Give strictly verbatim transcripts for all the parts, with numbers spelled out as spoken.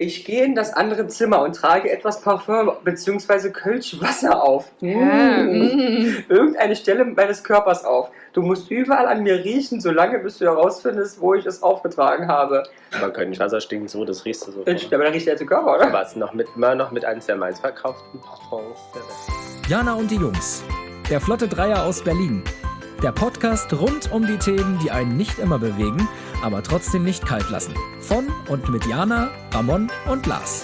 Ich gehe in das andere Zimmer und trage etwas Parfüm bzw. Kölschwasser auf. Ja, Mm. Irgendeine Stelle meines Körpers auf. Du musst überall an mir riechen, solange bis du herausfindest, wo ich es aufgetragen habe. Aber Kölschwasser stinkt so, das riechst du so. Ich, aber dann riecht der ganze Körper, oder? Aber es ist noch mit, immer noch mit eines der meistverkauften Parfums der Welt. Jana und die Jungs. Der Flotte Dreier aus Berlin. Der Podcast rund um die Themen, die einen nicht immer bewegen, aber trotzdem nicht kalt lassen. Von und mit Jana, Ramon und Lars.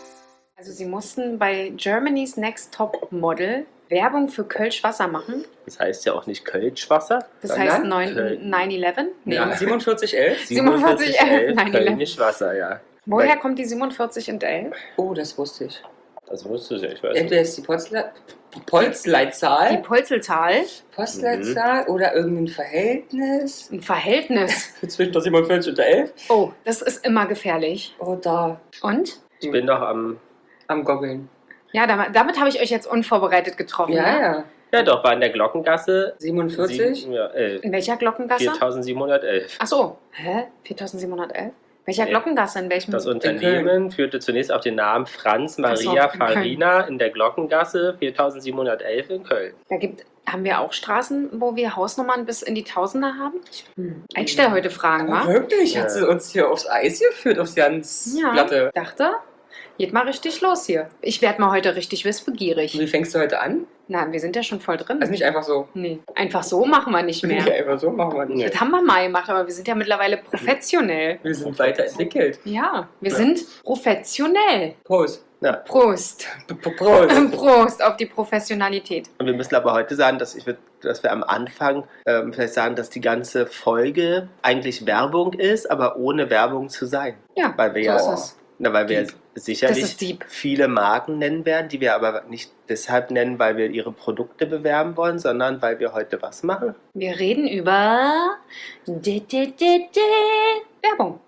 Also sie mussten bei Germany's Next Top Model Werbung für Kölschwasser machen. Das heißt ja auch nicht Kölschwasser. Das Sondern heißt neun Köln. elf? Nee. Ja, siebenundvierzig elf. siebenundvierzig elf, nein, Kölnischwasser, ja. Woher Weil- kommt die siebenundvierzig und elf? Oh, das wusste ich. Das wusstest du ja, ich weiß Entweder nicht. ist die Polzle- Polzleitzahl, Die Polzelzahl. Postleitzahl oder irgendein Verhältnis Ein Verhältnis. zwischen der siebenundvierzig und der elf. Oh, das ist immer gefährlich. Oder Und? Ich bin noch am... am Goggeln. Ja, damit, damit habe ich euch jetzt unvorbereitet getroffen. Ja, ne? ja. Ja doch, war in der Glockengasse... siebenundvierzig? Sieben, ja, elf. In welcher Glockengasse? viertausendsiebenhundertelf. Ach so. Hä? viertausendsiebenhundertelf? Welcher Nee. Glockengasse? In welchem? Das Unternehmen führte zunächst auf den Namen Franz Maria Ach so, in Köln. Farina in der Glockengasse viertausendsiebenhundertelf in Köln. Da gibt, haben wir auch Straßen, wo wir Hausnummern bis in die Tausender haben? Hm. Ich stelle heute Fragen, Oh, wa? wirklich? Ja. Hat sie uns hier aufs Eis geführt, aufs ganz Ja, Platte? dachte, geht mal richtig los hier. Ich werde mal heute richtig wissbegierig. Wie fängst du heute an? Na, wir sind ja schon voll drin. Also nicht einfach so. Nee, einfach so machen wir nicht mehr. Ja, einfach so machen wir nicht. Nee. Das haben wir mal gemacht, aber wir sind ja mittlerweile professionell. Wir sind weiterentwickelt. Ja, wir Ja. sind professionell. Prost. Ja. Prost. P- p- Prost. Prost auf die Professionalität. Und wir müssen aber heute sagen, dass, ich würd, dass wir am Anfang ähm, vielleicht sagen, dass die ganze Folge eigentlich Werbung ist, aber ohne Werbung zu sein. Ja, Weil wir so ja, ist es. na, weil wir Deep. sicherlich Das ist deep. viele Marken nennen werden, die wir aber nicht deshalb nennen, weil wir ihre Produkte bewerben wollen, sondern weil wir heute was machen. Wir reden über di- di- di- di- Werbung.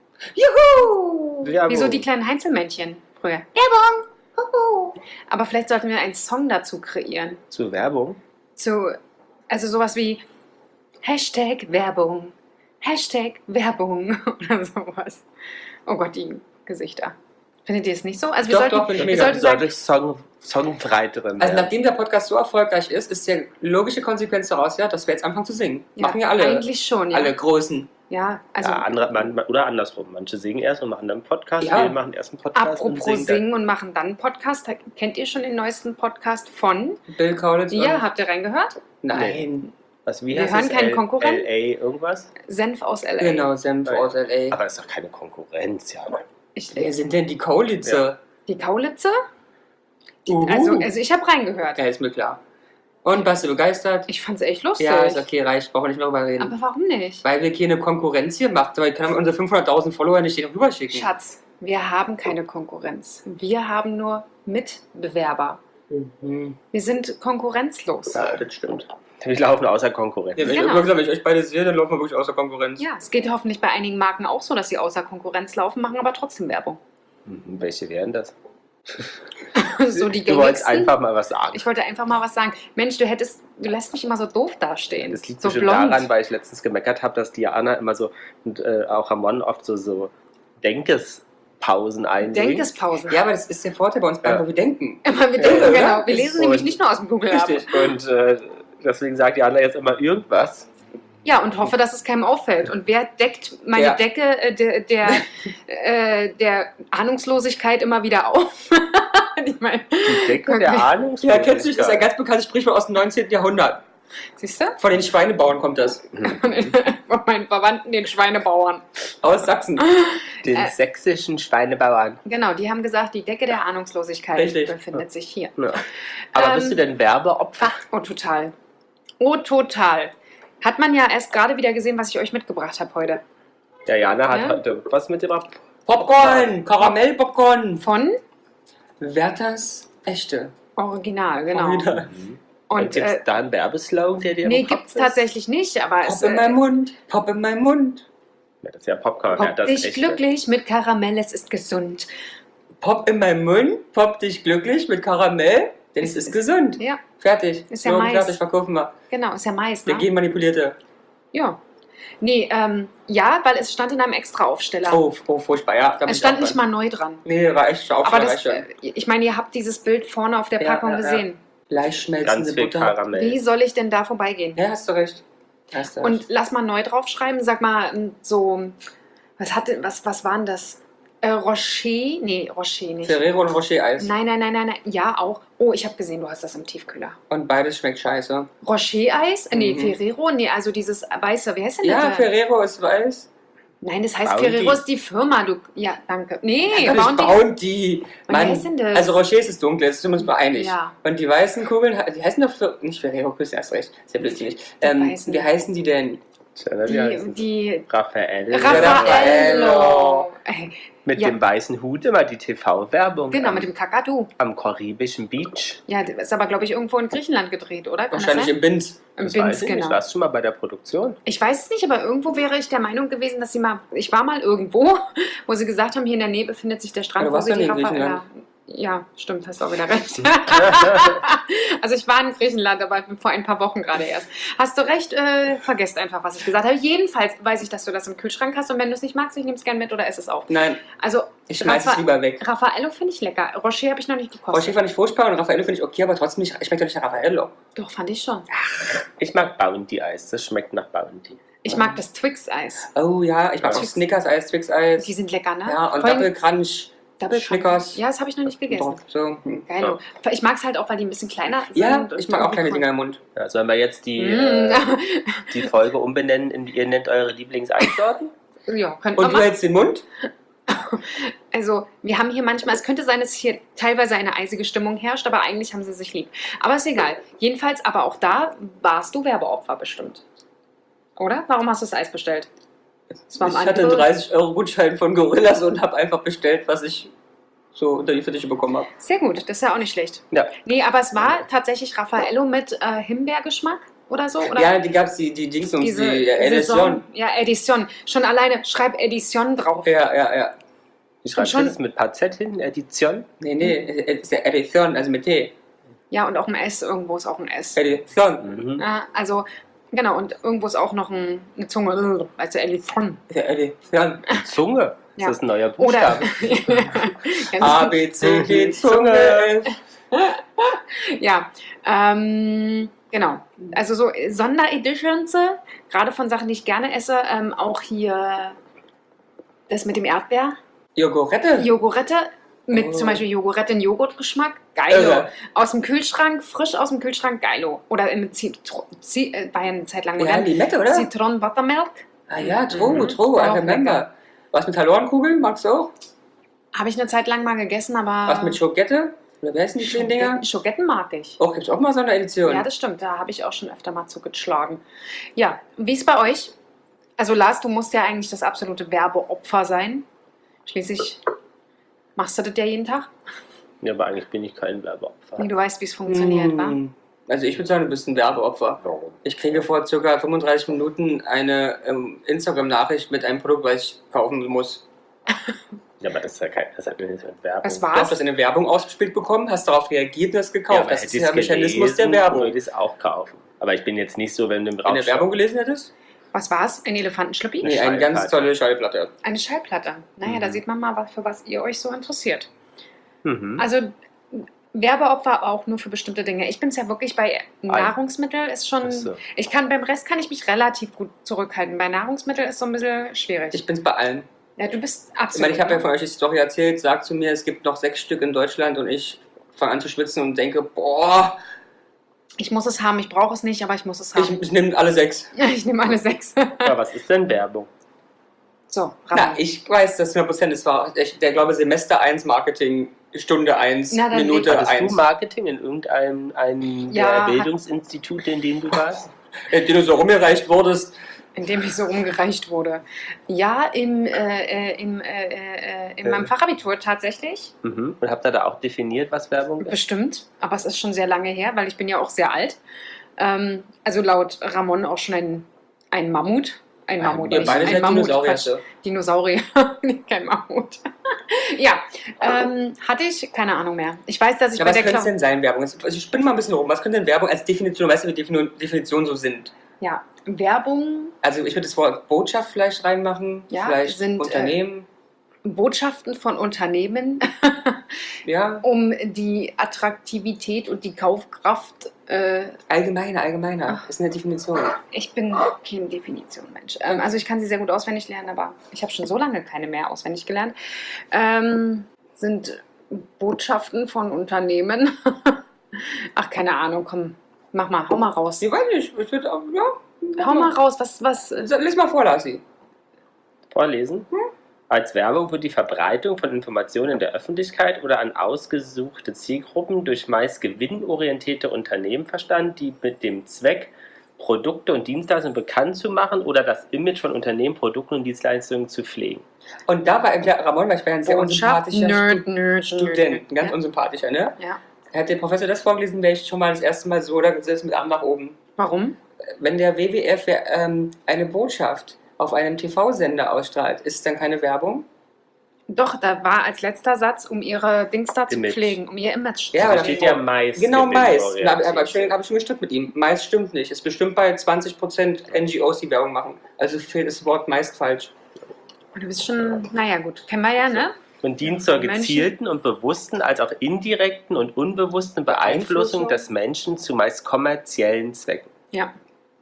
Juhu! Werbung. Wie so die kleinen Heinzelmännchen früher. Werbung! Huhu. Aber vielleicht sollten wir einen Song dazu kreieren. Zur Werbung. Zu, also sowas wie Hashtag Werbung. Hashtag Werbung oder sowas. Oh Gott, die Gesichter. Findet ihr es nicht so? Also wir Doch, sollten, doch, finde ich wir mega. sollten sagen, Sollte Song, Songfrei drin Also werden. nachdem der Podcast so erfolgreich ist, ist die logische Konsequenz daraus, ja, dass wir jetzt anfangen zu singen. ja, Machen ja alle. eigentlich schon, ja. Alle Großen. Ja, also ja, andere, man, oder andersrum. Manche singen erst und machen dann einen Podcast. Ja. Wir machen erst einen Podcast und apropos singen singen und machen dann einen Podcast. Kennt ihr schon den neuesten Podcast von? Bill Kaulitz. Ja, und- habt ihr reingehört? Nein. dann. Was, wie Wir heißt hören es? keinen L- Konkurrent. L A irgendwas? Senf aus L A. Genau, Senf Nein. aus L A. Aber das ist doch keine Konkurrenz, ja. Ich, Wer sind denn die Kaulitze? die Kaulitze? Uhu. Also, also ich habe reingehört. Ja, ist mir klar. Und warst du begeistert? Ich fand es echt lustig. Ja, ist okay, reicht. Brauchen wir nicht mehr drüber reden. Aber warum nicht? Weil wir keine Konkurrenz hier machen. Weil wir können unsere fünfhunderttausend Follower nicht hier rüberschicken. Schatz, wir haben keine Konkurrenz. Wir haben nur Mitbewerber. Mhm. Wir sind konkurrenzlos. Ja, das stimmt. Wir laufen außer Konkurrenz. Ja, wenn, Genau. ich, gesagt, wenn ich euch beide sehe, dann laufen wir wirklich außer Konkurrenz. Ja, es geht hoffentlich bei einigen Marken auch so, dass sie außer Konkurrenz laufen, machen aber trotzdem Werbung. Mhm, welche wären das? So die Du wolltest gängigsten. einfach mal was sagen. Ich wollte einfach mal was sagen. Mensch, du hättest, du lässt mich immer so doof dastehen. Das liegt so bestimmt blond. daran, weil ich letztens gemeckert habe, dass Diana immer so und äh, auch Ramon oft so, so Denkespausen einlegt. Denkespausen. Ja, aber das ist der Vorteil bei uns beiden, Ja. weil wir denken. Immer, wir denken, Ja, genau. Wir ist lesen so. nämlich nicht nur aus dem Google ab. Richtig. Und äh, deswegen sagt Diana jetzt immer irgendwas. Ja, und hoffe, dass es keinem auffällt. Und wer deckt meine Ja. Decke äh, der, der, äh, der Ahnungslosigkeit immer wieder auf? Ich meine, Die Decke der Okay. Ahnungslosigkeit. Ja, kennst du nicht? Das ist ein ganz bekanntes Sprichwort aus dem neunzehnten Jahrhundert. siehst du? Von den Schweinebauern kommt das. Von, den, von meinen Verwandten, den Schweinebauern. Aus Sachsen. Den Äh. sächsischen Schweinebauern. Genau, die haben gesagt, die Decke der Ahnungslosigkeit Richtig. befindet sich hier. Ja. Aber Ähm, bist du denn Werbeopfer? Oh, total. Oh, total. Hat man ja erst gerade wieder gesehen, was ich euch mitgebracht habe heute. Der Jana hat Ja. heute was mitgebracht. Popcorn, Karamellpopcorn. Von Werthers Echte. Original, genau. Original. Und, Und gibt es äh, da einen Werbeslogan, der dir nee, im Kopf gibt es ist? tatsächlich nicht, aber es Pop in äh, meinem Mund, Pop in meinem Mund. Ja, das ist ja Popcorn. ja, Pop das dich echte. glücklich mit Karamell, es ist gesund. Pop in meinem Mund, pop dich glücklich mit Karamell, denn es ist gesund. Ja, Fertig. Ist ja Slogan Mais. fertig, verkaufen wir. genau, ist ja Mais, Wir ne? gehen manipulierte. Ja. Nee, ähm, ja, weil es stand in einem extra Aufsteller. Oh, oh, furchtbar, ja. da bin es ich stand auch nicht dran. mal neu dran. Nee, war echt Aber Aufsteller. das, äh, ich meine, ihr habt dieses Bild vorne auf der Ja, Packung ja, ja. gesehen. Leicht schmelzende Ganz viel Butter. Karamell. Wie soll ich denn da vorbeigehen? Ja, hast du recht. Hast du Und recht. lass mal neu draufschreiben. Sag mal, so, was hatte, was, was waren das? Äh, Rocher? Nee, Rocher nicht. Ferrero und Rocher Eis. Nein, nein, nein, nein, nein. Ja, auch. Oh, ich habe gesehen, du hast das im Tiefkühler. Und beides schmeckt scheiße. Rocher-Eis? Nee, Mhm. Ferrero? Nee, also dieses weiße. Wer ist denn Ja, das? Ferrero ist weiß. Nein, das heißt Bounty. Ferrero ist die Firma. Du, ja, danke. Nee, Ja, Bounty. Bounty. Und wer Mann, ist denn das? Also Rocher ist das Dunkle, das sind wir uns mal einig. Ja. Und die weißen Kugeln, die heißen doch für, nicht Ferrero, Küsse, hast recht, ist ja blödsinnig. Ähm, weißen. wie heißen die denn? Tja, wie Die, heißt es? die Raphael. Raffaello. Äh, Mit Ja. dem weißen Hut immer die T V-Werbung. Genau, am, mit dem Kakadu. am karibischen Beach. Ja, das ist aber, glaube ich, irgendwo in Griechenland gedreht, oder? Kann Wahrscheinlich das im Bind. sein? Im Das Binz, weiß ich nicht. genau. Warst du schon mal bei der Produktion? Ich weiß es nicht, aber irgendwo wäre ich der Meinung gewesen, dass sie mal. Ich war mal irgendwo, wo sie gesagt haben, hier in der Nähe befindet sich der Strand, Ja, du wo warst sie doch die nie in Raffaella. Griechenland. Ja, stimmt, hast auch wieder recht. Also ich war in Griechenland, aber vor ein paar Wochen gerade erst. Hast du recht, äh, vergesst einfach, was ich gesagt habe. Jedenfalls weiß ich, dass du das im Kühlschrank hast und wenn du es nicht magst, ich nehme es gerne mit oder esse es auch. Nein, Also ich schmeiß es Raffa- lieber weg. Raffaello finde ich lecker. Rocher habe ich noch nicht gekostet. Rocher fand ich furchtbar und Raffaello finde ich okay, aber trotzdem nicht, schmeckt doch nicht nach Raffaello. Doch, fand ich schon. Ich mag Bounty-Eis. Das schmeckt nach Bounty. Ich mag das Twix-Eis. Oh ja, ich mag Ja. auch Snickers-Eis, Twix-Eis. Die sind lecker, ne? Ja, und Vor allem Double Crunch. Double Snickers. Ja, das habe ich noch nicht gegessen. So. hm. Geil. Ich mag es halt auch, weil die ein bisschen kleiner sind. Ja, und ich mag auch irgendwie kleine cool. Dinger im Mund. Ja, sollen wir jetzt die, Mm. äh, die Folge umbenennen in ihr nennt eure Lieblingseissorten? Ja, könnte man Und du machen. hältst den Mund? Also, wir haben hier manchmal, es könnte sein, dass hier teilweise eine eisige Stimmung herrscht, aber eigentlich haben sie sich lieb. Aber ist egal. Jedenfalls, aber auch da warst du Werbeopfer bestimmt. Oder? Warum hast du das Eis bestellt? Das war Ich am hatte einen Angebot. dreißig Euro Gutschein von Gorillas und habe einfach bestellt, was ich so unter die Fittiche bekommen habe. Sehr gut, das ist ja auch nicht schlecht. Ja. Nee, aber es war tatsächlich Raffaello mit äh, Himbeergeschmack oder so? Oder Ja, die gab es, die, die Dings und diese die äh, Saison. Edition. Ja, Edition. Schon alleine, schreib Edition drauf. Ja, ja, ja. Wie schreibst du schon- das mit P Z hin? Edition? Nee, nee, es ist ja Edition, also mit T. Ja, und auch ein S, irgendwo ist auch ein S. Edition. Mhm. Ja, also, genau, und irgendwo ist auch noch ein, eine Zunge, weißt du, Edition. Ist ja Edition. Die Zunge. Ja. Das ist ein neuer Oder. Buchstabe. Ganz A, B, C, D, Zunge. Ja, ähm, genau. Also so Sondereditions, gerade von Sachen, die ich gerne esse, ähm, auch hier das mit dem Erdbeer, Jogurette. Jogurette, mit Oh. zum Beispiel Jogurette in Joghurtgeschmack, geilo. Irre. Aus dem Kühlschrank, frisch aus dem Kühlschrank, geilo. Oder in Zitro, Zi, äh, war ja eine Zeit lang Ja, modern. Limette, oder? Citron Buttermilk, Ah ja, True, Mhm. True, I Auch remember. Was mit Hallorenkugeln, magst du auch? habe ich eine Zeit lang mal gegessen, aber... Was mit Schokette? Oder wie heißen die schönen Dinger? Schogetten, Schogetten mag ich. Oh, gibt's auch mal so eine Edition? Ja, das stimmt. Da habe ich auch schon öfter mal zugeschlagen. Ja, wie ist bei euch? Also Lars, du musst ja eigentlich das absolute Werbeopfer sein. Schließlich machst du das ja jeden Tag. Ja, aber eigentlich bin ich kein Werbeopfer. Nee, du weißt, wie es funktioniert, wa? Hm. Also ich würde sagen, du bist ein Werbeopfer. Warum? Ich kriege vor circa fünfunddreißig Minuten eine ähm, Instagram-Nachricht mit einem Produkt, was ich kaufen muss. Ja, aber das ist ja kein, das hat nichts mit Werbung. Was Du hast war's? das in der Werbung ausgespielt bekommen, hast darauf reagiert und hast Ja, gekauft. aber das hätte ist ich's der Mechanismus gelesen, der Werbung. würde ich es auch kaufen. Aber ich bin jetzt nicht so, wenn du im In der Werbung gelesen hättest? Was war's? Ein Elefantenschlüppi? Nee, eine ganz Schallplatte. tolle Schallplatte. Eine Schallplatte. Naja, Mhm. da sieht man mal, was, für was ihr euch so interessiert. Mhm. Also Werbeopfer auch nur für bestimmte Dinge. Ich bin es ja wirklich bei Nahrungsmitteln ist schon. Ach so. Ich kann beim Rest kann ich mich relativ gut zurückhalten. Bei Nahrungsmitteln ist so ein bisschen schwierig. Ich bin's bei allen. ja, du bist Ich absolut. meine, ich habe ja von euch die Story erzählt, sagt zu mir, es gibt noch sechs Stück in Deutschland und ich fange an zu schwitzen und denke, boah, Ich muss es haben, ich brauche es nicht, aber ich muss es haben. ich, ich nehme alle sechs. Ja, ich nehme alle sechs. Aber was ist denn Werbung? So, Na, Ramon. ich weiß das hundert Prozent, es war, ich, der glaube Semester eins Marketing, Stunde eins, Na, dann Minute leg- Hattest du eins. Marketing in irgendeinem einem Ja, der Bildungsinstitute, in dem du warst? In dem du so rumgereicht wurdest. In dem ich so umgereicht wurde. Ja, im, äh, äh, im, äh, äh, in Ja. meinem Fachabitur tatsächlich. Mhm. Und habt ihr da auch definiert, was Werbung ist? Bestimmt, aber es ist schon sehr lange her, weil ich bin ja auch sehr alt. Ähm, also laut Ramon auch schon ein, ein Mammut. Ein Mammut, Ihr nicht beide ein seid Mammut, Dinosaurier. Quatsch. Dinosaurier, kein Mammut. Ja, ähm, hatte ich keine Ahnung mehr. Ich weiß, dass ich Ja, bei was der könnte es Klau denn sein, Werbung? Also ich spinne mal ein bisschen rum. Was könnte denn Werbung als Definition, weißt du, wie Defini- Definitionen so sind? Ja, Werbung, Also ich würde das Wort Botschaft vielleicht reinmachen, Ja, vielleicht sind, äh, Unternehmen, Botschaften von Unternehmen, ja, um die Attraktivität und die Kaufkraft. Äh, allgemeiner, allgeiner, Ach. ist eine Definition. ich bin kein Definition-Mensch. Ähm, also ich kann sie sehr gut auswendig lernen, aber ich habe schon so lange keine mehr auswendig gelernt. Ähm, sind Botschaften von Unternehmen. Ach, keine Ahnung, komm, mach mal, hau mal raus. Ich weiß nicht, ich würde auch, ja. Hau mal raus, was, was. äh, So, lies mal vor, Lassi. Vorlesen. Als Werbung wird die Verbreitung von Informationen in der Öffentlichkeit oder an ausgesuchte Zielgruppen durch meist gewinnorientierte Unternehmen verstanden, die mit dem Zweck, Produkte und Dienstleistungen bekannt zu machen oder das Image von Unternehmen, Produkten und Dienstleistungen zu pflegen. Und da war der Ramon, weil ich war ja ein sehr Botschaft, unsympathischer Nerd, Nerd, Student, Nerd. ein ganz Ja. unsympathischer, ne? Ja. Hat der Professor das vorgelesen, wäre ich schon mal das erste Mal so da gesessen mit Arm nach oben. Warum? Wenn der W W F ähm, eine Botschaft auf einem T V-Sender ausstrahlt, ist es dann keine Werbung? Doch, da war als letzter Satz, um ihre Dings da zu Image. pflegen, um ihr Image Ja, zu aber Da da steht ja meist. Genau, meist. Da habe gewinnorientiert. ich, hab ich schon gestrickt mit ihm. Meist stimmt nicht. Ist bestimmt bei zwanzig Prozent N G Os, die Werbung machen. Also fehlt das Wort meist falsch. Du bist schon, naja gut, kennen wir ja, ne? Und dient zur Menschen- gezielten und bewussten als auch indirekten und unbewussten Beeinflussung Beeinflussung? des Menschen zu meist kommerziellen Zwecken. Ja.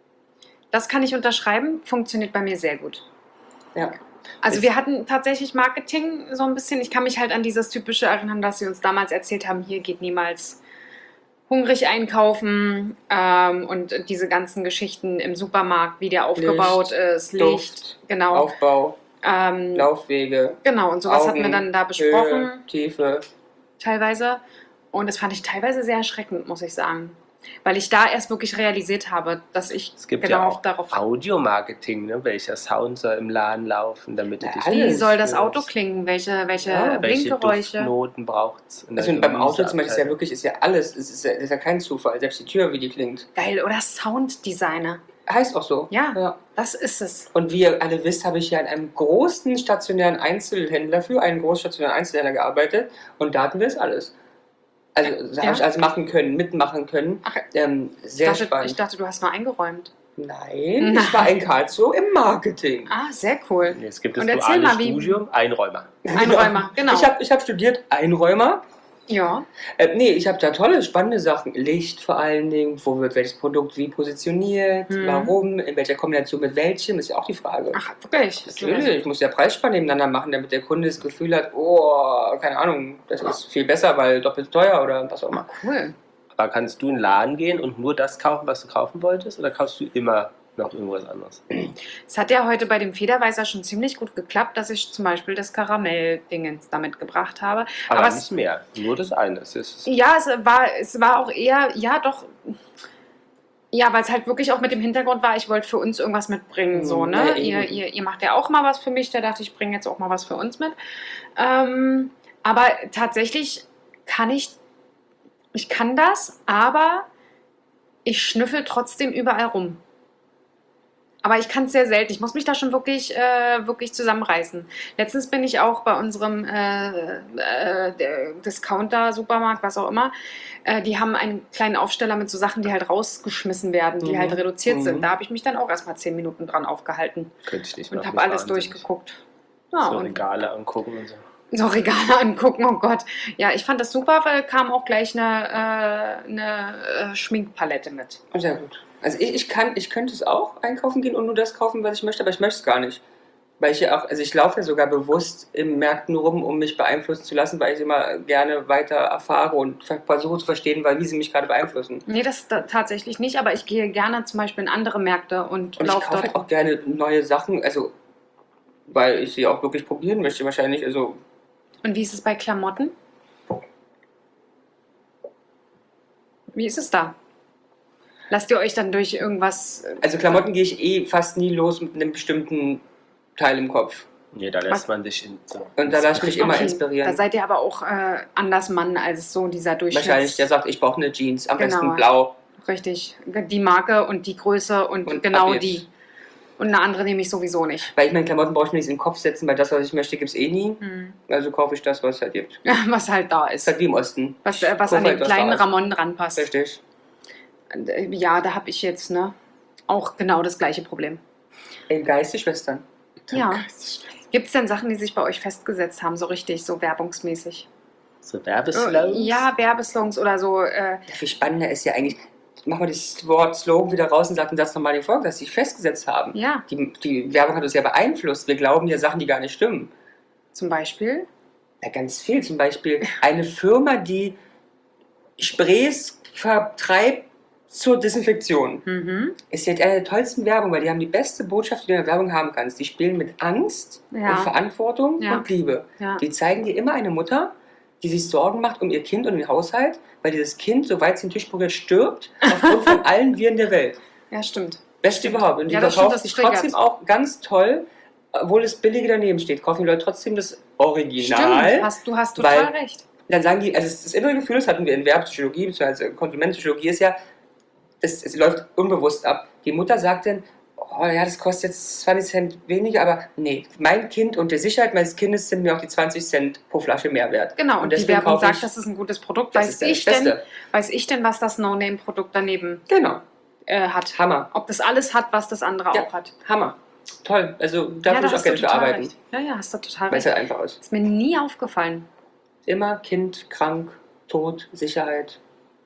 Das kann ich unterschreiben, funktioniert bei mir sehr gut. Ja. Also Ist- wir hatten tatsächlich Marketing so ein bisschen, ich kann mich halt an dieses typische erinnern, dass sie uns damals erzählt haben, hier geht niemals hungrig einkaufen ähm, und diese ganzen Geschichten im Supermarkt, wie der aufgebaut ist, Licht, Duft, genau. Aufbau, Ähm, Laufwege, genau, und sowas Augen, hatten wir dann da besprochen, Höhe, Tiefe. teilweise. Und das fand ich teilweise sehr erschreckend, muss ich sagen. Weil ich da erst wirklich realisiert habe, dass ich Es gibt genau ja auch darauf... Audiomarketing, ne? Welcher Sound soll im Laden laufen, damit du Ja, dich alles. Wie soll das alles. Auto klingen? Welche, welche Ja, welche Blinkgeräusche? Duftnoten braucht es? Also beim Auto zum Beispiel ist ja wirklich ist ja alles. Es ist ja, es ist ja kein Zufall. Selbst die Tür, wie die klingt. Geil, oder Sounddesigner. Heißt auch so. Ja. ja. Das ist es. Und wie ihr alle wisst, habe ich ja in einem großen stationären Einzelhändler für einen großen stationären Einzelhändler gearbeitet. Und da hatten wir es alles. Also da Ja. habe ich alles machen können, mitmachen können. Ach, Ähm, ich sehr dachte, spannend. ich dachte, du hast mal eingeräumt. Nein, Nein. ich war in Karlsruhe im Marketing. Ah, sehr cool. Nee, es gibt das Und erzähl duale mal, wie- Studium, Einräumer. Einräumer, genau. Ich habe ich hab studiert Einräumer. Ja, Äh, nee, ich habe da tolle, spannende Sachen. Licht vor allen Dingen, wo wird welches Produkt wie positioniert, Mhm. warum, in welcher Kombination mit welchem, ist ja auch die Frage. ach, wirklich. Natürlich, ich muss ja Preisspanne nebeneinander machen, damit der Kunde das Gefühl hat, oh, keine Ahnung, das ist viel besser, weil doppelt teuer oder was auch immer. Cool. Aber kannst du in den Laden gehen und nur das kaufen, was du kaufen wolltest? Oder kaufst du immer noch irgendwas anderes? Es hat ja heute bei dem Federweißer schon ziemlich gut geklappt, dass ich zum Beispiel das Karamell-Dingens damit gebracht habe. Aber, Aber es- nicht mehr. Nur das eine. Es ist Ja, es war, es war auch eher, ja doch, ja, weil es halt wirklich auch mit dem Hintergrund war, ich wollte für uns irgendwas mitbringen, so, Mhm, ne? ja, ihr, eben. ihr, ihr macht ja auch mal was für mich, da dachte ich, ich bringe jetzt auch mal was für uns mit. Ähm, aber tatsächlich kann ich, ich kann das, aber ich schnüffel trotzdem überall rum. Aber ich kann es sehr selten. Ich muss mich da schon wirklich, äh, wirklich zusammenreißen. Letztens bin ich auch bei unserem äh, äh, der Discounter, Supermarkt, was auch immer. Äh, die haben einen kleinen Aufsteller mit so Sachen, die halt rausgeschmissen werden, die Mhm. halt reduziert Mhm. sind. Da habe ich mich dann auch erstmal zehn Minuten dran aufgehalten könnte ich nicht und machen, habe ist alles wahnsinnig. durchgeguckt. Ja, So und Regale angucken und so. so Regale angucken, oh Gott. Ja, ich fand das super, weil kam auch gleich eine, äh, eine äh, Schminkpalette mit. Sehr gut. Also ich, ich kann, ich könnte es auch einkaufen gehen und nur das kaufen, was ich möchte, aber ich möchte es gar nicht. Weil ich ja auch, also ich laufe ja sogar bewusst in Märkten rum, um mich beeinflussen zu lassen, weil ich immer gerne weiter erfahre und versuche zu verstehen, weil wie sie mich gerade beeinflussen. Nee, das da, tatsächlich nicht, aber ich gehe gerne zum Beispiel in andere Märkte und, Und ich laufe kaufe dort. halt auch gerne neue Sachen, also weil ich sie auch wirklich probieren möchte wahrscheinlich. Also Und wie ist es bei Klamotten? Wie ist es da? Lasst ihr euch dann durch irgendwas... äh, Also Klamotten gehe ich eh fast nie los mit einem bestimmten Teil im Kopf. Nee, da lässt Was? man sich in so. Und da lasse ich mich immer Okay, inspirieren. Da seid ihr aber auch äh, anders Mann als so dieser Durchschnitts... Wahrscheinlich, der sagt, ich brauche eine Jeans, am Genau. besten blau. Richtig. Die Marke und die Größe und, Und genau ab jetzt. die. Und eine andere nehme ich sowieso nicht. Weil ich meine, Klamotten brauche ich mir nicht in den Kopf setzen, weil das, was ich möchte, gibt es eh nie. Hm. Also kaufe ich das, was es halt gibt. Was halt da Ist ist. halt wie im Osten. Was, äh, was Guck an halt, den was kleinen da ist. Ramon ranpasst. Richtig. Und, äh, Ja, da habe ich jetzt, ne? auch genau das gleiche Problem. Im Geiste Schwestern. Ja. Gibt es denn Sachen, die sich bei euch festgesetzt haben, so richtig, so werbungsmäßig? So Werbeslogans? Ja, Werbeslogans oder so. Äh, Ja, viel spannender ist ja eigentlich, machen wir das Wort Slogan wieder raus und sagen das nochmal den Folgen, dass sie sich festgesetzt haben. ja, Die, die Werbung hat uns ja beeinflusst. Wir glauben ja Sachen, die gar nicht stimmen. zum Beispiel. Ja, ganz viel. Zum Beispiel eine Firma, die Sprays vertreibt zur Desinfektion. Mhm. Ist ja eine der tollsten Werbung, weil die haben die beste Botschaft, die du in der Werbung haben kannst. Die spielen mit Angst Ja. und Verantwortung Ja. und Liebe. Ja. Die zeigen dir immer eine Mutter, die sich Sorgen macht um ihr Kind und den Haushalt, weil dieses Kind, soweit es den Tisch berührt, stirbt, aufgrund von allen Viren der Welt. Ja, stimmt. Beste überhaupt. Und die Ja, das stimmt, verkauft das sich triggert. trotzdem auch ganz toll, obwohl das Billige daneben steht. Kaufen die Leute trotzdem das Original. Stimmt, hast, du hast total weil- recht. Dann sagen die, also das, das innere Gefühl, das hatten wir in Werbepsychologie, bzw. Konsumentenpsychologie, ist ja, es, es läuft unbewusst ab. Die Mutter sagt dann, oh ja, das kostet jetzt zwanzig Cent weniger, aber nee, mein Kind und die Sicherheit meines Kindes sind mir auch die zwanzig Cent pro Flasche mehr wert. Genau, und, die deswegen Werbung kaufe sagt, ich- das ist ein gutes Produkt. Das Weiß ist das ich, denn, Beste. weiß ich denn, was das No-Name-Produkt daneben Genau, äh, hat? Hammer, Ob das alles hat, was das andere Ja. auch hat? Hammer. Toll, also da ja, würde ich auch hast du gerne für total arbeiten. recht. Ja, ja, hast du total Weil es recht. halt einfach ist. Ist mir nie aufgefallen. Immer Kind, krank, Tod, Sicherheit.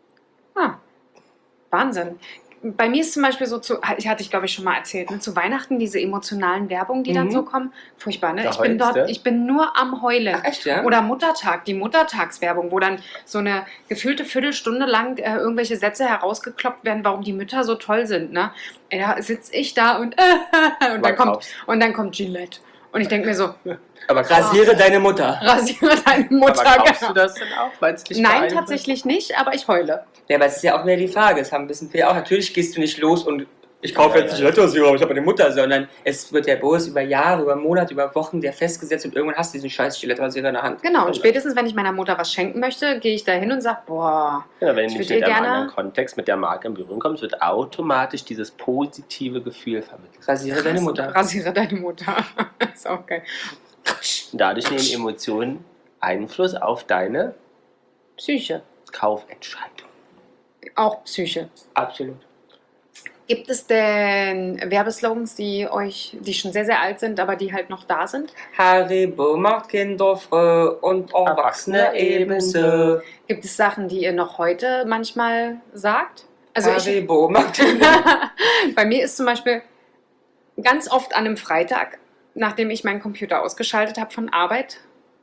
Ah, Wahnsinn. Bei mir ist zum Beispiel so, zu, ich hatte ich glaube ich schon mal erzählt, ne, zu Weihnachten diese emotionalen Werbungen, die dann Mhm. so kommen, furchtbar, ne? Da Ich bin heulst dort, du? ich bin nur am Heulen. Ach, echt, ja? Oder Muttertag, die Muttertagswerbung, wo dann so eine gefühlte Viertelstunde lang äh, irgendwelche Sätze herausgekloppt werden, warum die Mütter so toll sind, ne? Ey, da sitze ich da und, und, dann kommt, kaufst- und dann kommt Gillette. Und ich denke mir so, aber kaufst, Rasiere deine Mutter. rasiere deine Mutter. aber kaufst genau. du das denn auch, weil es dich Nein, beeinflusst? tatsächlich nicht, aber ich heule. Ja, aber es ist ja auch mehr die Frage, das haben ein bisschen viele auch. Natürlich gehst du nicht los und ich kaufe Ja, jetzt ja. nicht Gillette-Rasierer, aber ich habe eine Mutter, sondern es wird der Bus über Jahre, über Monate, über Wochen der festgesetzt und irgendwann hast du diesen scheiß Gillette-Rasierer in der Hand. Genau, und spätestens, wenn ich meiner Mutter was schenken möchte, gehe ich da hin und sage, boah, Ja, wenn Ich du nicht würd mit ihr einem gerne- anderen Kontext mit der Marke in Berührung kommst, wird automatisch dieses positive Gefühl vermittelt. Rasiere deine Mutter. rasiere deine Mutter. Ist auch geil. Und dadurch nehmen Emotionen Einfluss auf deine Psyche. Kaufentscheidung. Auch Psyche. Absolut. Gibt es denn Werbeslogans, die euch, die schon sehr, sehr alt sind, aber die halt noch da sind? Haribo macht Kinder froh und Erwachsene Erwachsene ebenso. Gibt es Sachen, die ihr noch heute manchmal sagt? Also ich, Haribo macht bei mir ist zum Beispiel ganz oft an einem Freitag, nachdem ich meinen Computer ausgeschaltet habe von Arbeit,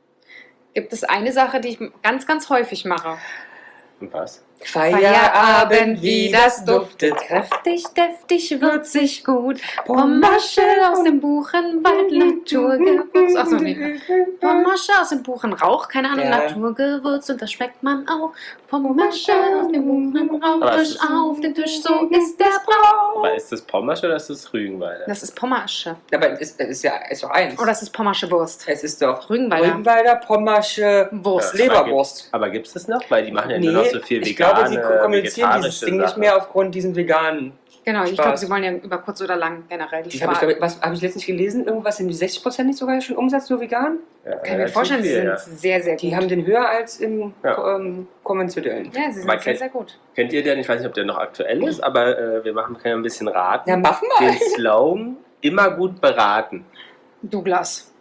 gibt es eine Sache, die ich ganz, ganz häufig mache. Und was? Feierabend, wie das duftet. Kräftig, deftig, würzig, gut. Pommasche aus dem Buchenwald, Naturgewürz. Achso, nee. Pommasche aus dem Buchenrauch, keine Ahnung, Ja. Naturgewürz und das schmeckt man auch. Pommasche aus dem Buchenrauch, Aber es frisch ist- auf den Tisch, so ist der Brauch. Aber ist das Pommersch oder ist das Rügenwalder? Das ist Pommasche. Aber es ist, es ist ja ist doch eins. Oder es ist Pommasche Wurst. es ist doch Rügenwalder. Rügenwalder, Pommersche, Wurst. Ja. Leberwurst. Aber gibt es das noch? Weil die machen ja Nee, nur noch so viel ich vegane, glaube, sie kommunizieren dieses vegetarische Ding nicht Sachen. mehr aufgrund diesen veganen. Genau, ich Spaß. glaube, sie wollen ja über kurz oder lang generell die Ich habe ich, Spar- glaub, was habe ich letztens gelesen? Irgendwas sind die sechzig Prozent nicht sogar schon Umsatz nur vegan? Ja, Kann ich mir relativ vorstellen, sie viel, sind ja. sehr, sehr gut. Die haben den höher als im Ja. ähm, konventionellen. ja, sie sind Man sehr, kennt- sehr gut. Kennt ihr den? Ich weiß nicht, ob der noch aktuell ist, aber äh, wir machen, können ja ein bisschen raten. Ja, machen wir. Den Slogan, immer gut beraten. Douglas.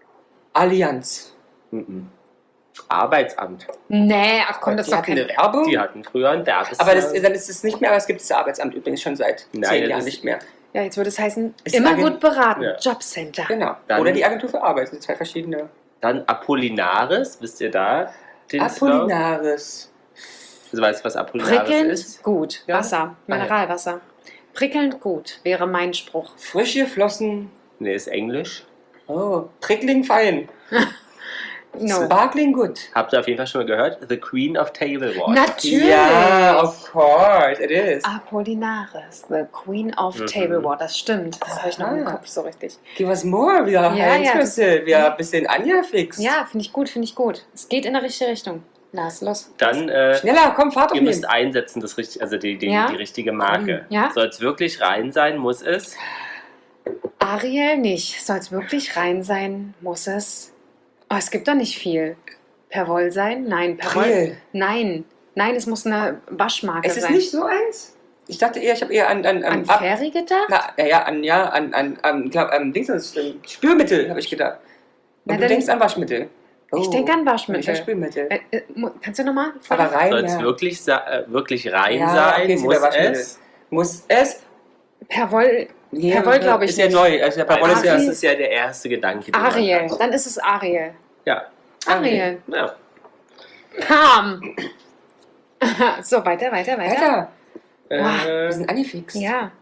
Allianz. Mhm. Arbeitsamt. Nee, ach komm, das ist die doch hatten kein... eine Werbung. Die hatten früher ein Werbes... aber das, dann ist es nicht mehr, aber es gibt das Arbeitsamt übrigens schon seit Nein, zehn das Jahren ist- nicht mehr. Ja, jetzt würde es heißen, Ist immer Agent- gut beraten. Ja. Jobcenter. Genau. Dann- Oder die Agentur für Arbeit. Das sind zwei verschiedene. Dann Apollinaris, wisst ihr da? Den Slogan? Apollinaris. Also weißt du, was Apollinaris Prickelnd ist? gut. Ja? Wasser, Mineralwasser. Prickelnd gut wäre mein Spruch. Frische Flossen. Nee, ist Englisch. Oh, prickling fein. No. Sparkling good. Habt ihr auf jeden Fall schon mal gehört? The Queen of Table Water. Natürlich. Ja, of course, it is. Apollinaris, the Queen of Mhm. Table Water. Das stimmt. Das habe ich noch im Ah. Kopf so richtig. Give us more. Wir haben Ja, ja, das- Wir ein bisschen Anja fix. Ja, finde ich gut, finde ich gut. Es geht in der richtige Richtung. Lars, los. Dann, äh, Schneller, komm, Fahrt ihr müsst aufnehmen. einsetzen, das richtig, also die, die, Ja? die richtige Marke. Ja? Soll es wirklich rein sein, muss es? Ariel nicht. Soll es wirklich rein sein? Muss es? Oh, es gibt doch nicht viel. Perwoll sein? Nein, Perwoll. Ariel. Nein. Nein, es muss eine Waschmarke Es ist sein. nicht so eins. Ich dachte eher, ich habe eher an... An, An ab- Ferry gedacht? Na, ja, ja, an, ja, an, an, an, glaub, an Dings, das ist, ähm, Spülmittel, habe ich gedacht. Na, Und du dann- denkst an Waschmittel. Ich Oh, denke an Ich an Waschmittel. Spülmittel. Äh, äh, mu- kannst du nochmal? Aber rein, Soll es ja. wirklich, sa- äh, wirklich rein Ja, sein? okay, ist Muss wieder Waschmittel. es? Muss es... Perwoll, Nee, Perwoll glaube ich ist ja nicht. neu. Also der Perwoll ist ja... Das ist ja der erste Gedanke. den man Ariel. hat. Dann ist es Ariel. Ja. Ariel. ja. Pam. So, weiter, weiter, weiter. Alter, Wow. wir Äh, sind angefixt. Ja.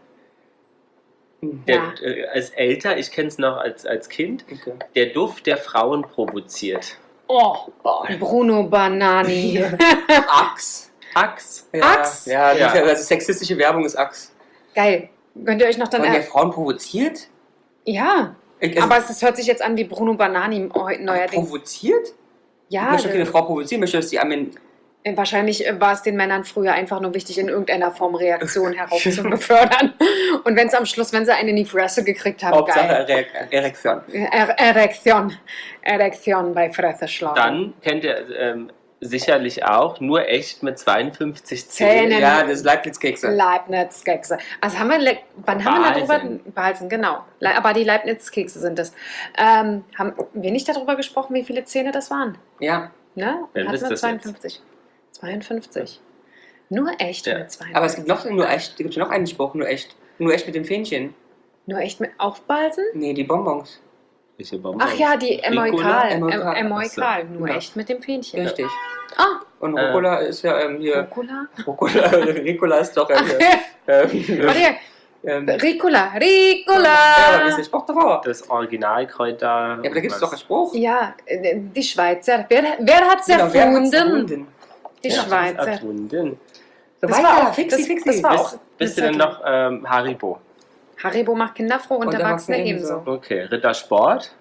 Hm. der, Ja. äh, als älter, ich kenne es noch als, als Kind, Okay. der Duft der Frauen provoziert. Oh, Bruno Banani. Axe. Axe. Ja, Axe? Ja, das Ja. ist ja, also sexistische Werbung ist Axe. Geil. Könnt ihr euch noch dann... Von der Er Frauen provoziert? ja, Ich, also, aber es, das hört sich jetzt an wie Bruno Banani heute neuerdings. provoziert? Ich Ja, möchte keine äh, Frau provozieren, möchte, dass die Amen... wahrscheinlich äh, war es den Männern früher einfach nur wichtig, in irgendeiner Form Reaktion heraufzubefördern. Und wenn es am Schluss, wenn sie einen in die Fresse gekriegt haben, Hauptsache geil. Erek- Erektion. Er Erektion. Erektion bei Fresse schlagen. Dann kennt ihr ähm, sicherlich auch nur echt mit zweiundfünfzig Zähnen. Zähnen. Ja, das ist Leibniz-Kekse. Leibniz-Kekse. Also haben wir, le- wann haben wir darüber, Balsen. Balsen, genau. Le- Aber die Leibniz-Kekse sind es. Ähm, haben wir nicht darüber gesprochen, wie viele Zähne das waren? Ja, Ne? Wer Hatten wisst wir das zweiundfünfzig. zweiundfünfzig. Nur echt Ja. mit zweiundfünfzig. aber es gibt noch nur echt, es gibt noch einen Spruch, nur echt. Nur echt mit dem Fähnchen. Nur echt mit Aufbalsen? Nee, die Bonbons. Welche Bonbons? Ach ja, die Ricola? Emoikal. Emoikal. Emoikal. Nur Genau. echt mit dem Fähnchen. Richtig. Ah, Und Äh. Rucola ist ja ähm, hier. Rucola? Rucola, Ricola ist doch. Ähm, Ach, ähm, warte hier. ähm, Ricola, Ja, aber wie ist Ricola! der Spruch davor? Das Originalkräuter. Ja, aber da gibt es doch einen Spruch. Ja, äh, die Schweizer. Wer, wer hat's Genau, wer hat's erfunden? erfunden? Die Ja, Schweizer. erfunden. So Das weiter, war auch- fixi, das- fixi. das war auch- Bist, bist du denn noch ähm, Haribo? Haribo macht Kinder froh und, Und Erwachsene Erwachsene ebenso. ebenso. Okay, Rittersport.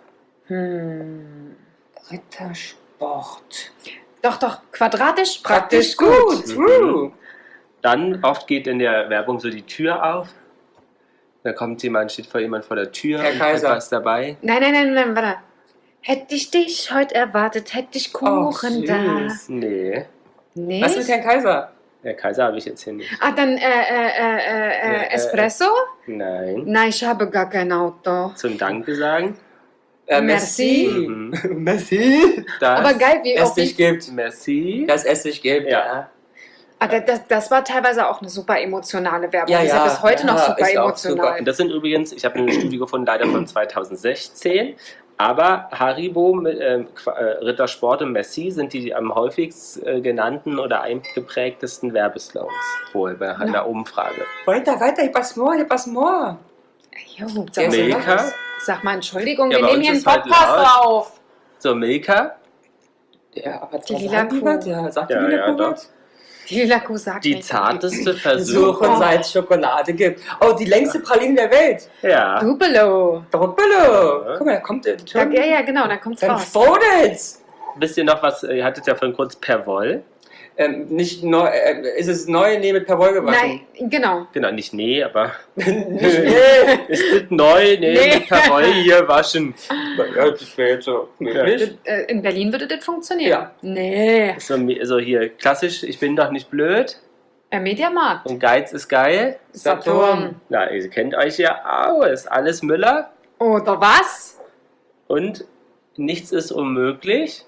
Hm. Rittersport. Doch, doch, quadratisch, Praktisch praktisch gut. gut. Mhm. True. Dann oft geht in der Werbung so die Tür auf. Da kommt jemand, steht vor jemand vor der Tür Herr und Kaiser. hat was dabei. Nein, nein, nein, nein, warte. Hätte ich dich heute erwartet, hätte ich Kuchen Oh, da. süß. Nee, Nee. Was mit Herrn Kaiser? der Kaiser habe ich jetzt hier nicht. Ah, dann äh, äh, äh, äh, Äh, äh, Espresso? Nein. Nein, ich habe gar kein Auto. Zum Danke sagen. Äh, Merci. Merci. Mhm. Merci. Das Aber geil, wie auch Essig wie, gibt. Merci. Das Essig gibt, Ja. ja. ah, das, das, das war teilweise auch eine super emotionale Werbung. Ja, die ist ja ja, bis heute ja, noch super ist auch emotional. Und das sind übrigens, ich habe eine Studie gefunden, leider von zweitausendsechzehn, aber Haribo, mit, ähm, Qua- äh, Rittersport und Merci sind die am häufigst äh, genannten oder eingeprägtesten Werbeslogans wohl bei einer Umfrage. Weiter, weiter, ich pass more, ich pass more. Jo, Ja, sag, mal, Milka. sag mal, Entschuldigung, Ja, wir bei nehmen uns hier einen ist halt Podcast laut. auf. So, Milka, Ja, aber Die was lila sagen die Kuh. was? Ja, sagt Ja, die lila ja, Kuh doch. was? Die Lila Kuh sagt die nicht. zarteste Suchen, Versuchung. seit es Schokolade gibt. Oh, die längste Praline der Welt. Ja. Dupelo. Doppelo. Ja. Guck mal, da kommt der Ja, ja, ja, genau, dann kommt's Dann raus. sprudelt's. Wisst ihr noch was, ihr hattet ja vorhin kurz Perwoll. Ähm, nicht neu, äh, ist es neu? Nee, mit Perwoll gewaschen. Nein, genau. Genau, nicht nee, aber Nicht, nee. ist das neu? Nee, Nee. mit Perwoll hier waschen. Ja, das wäre jetzt so möglich. Äh, In Berlin würde das funktionieren. Ja. Nee. So, so hier, klassisch, ich bin doch nicht blöd Äh, Mediamarkt. und Geiz ist geil. Saturn. Na, ihr kennt euch ja auch, ist alles Müller Oder was? und nichts ist unmöglich.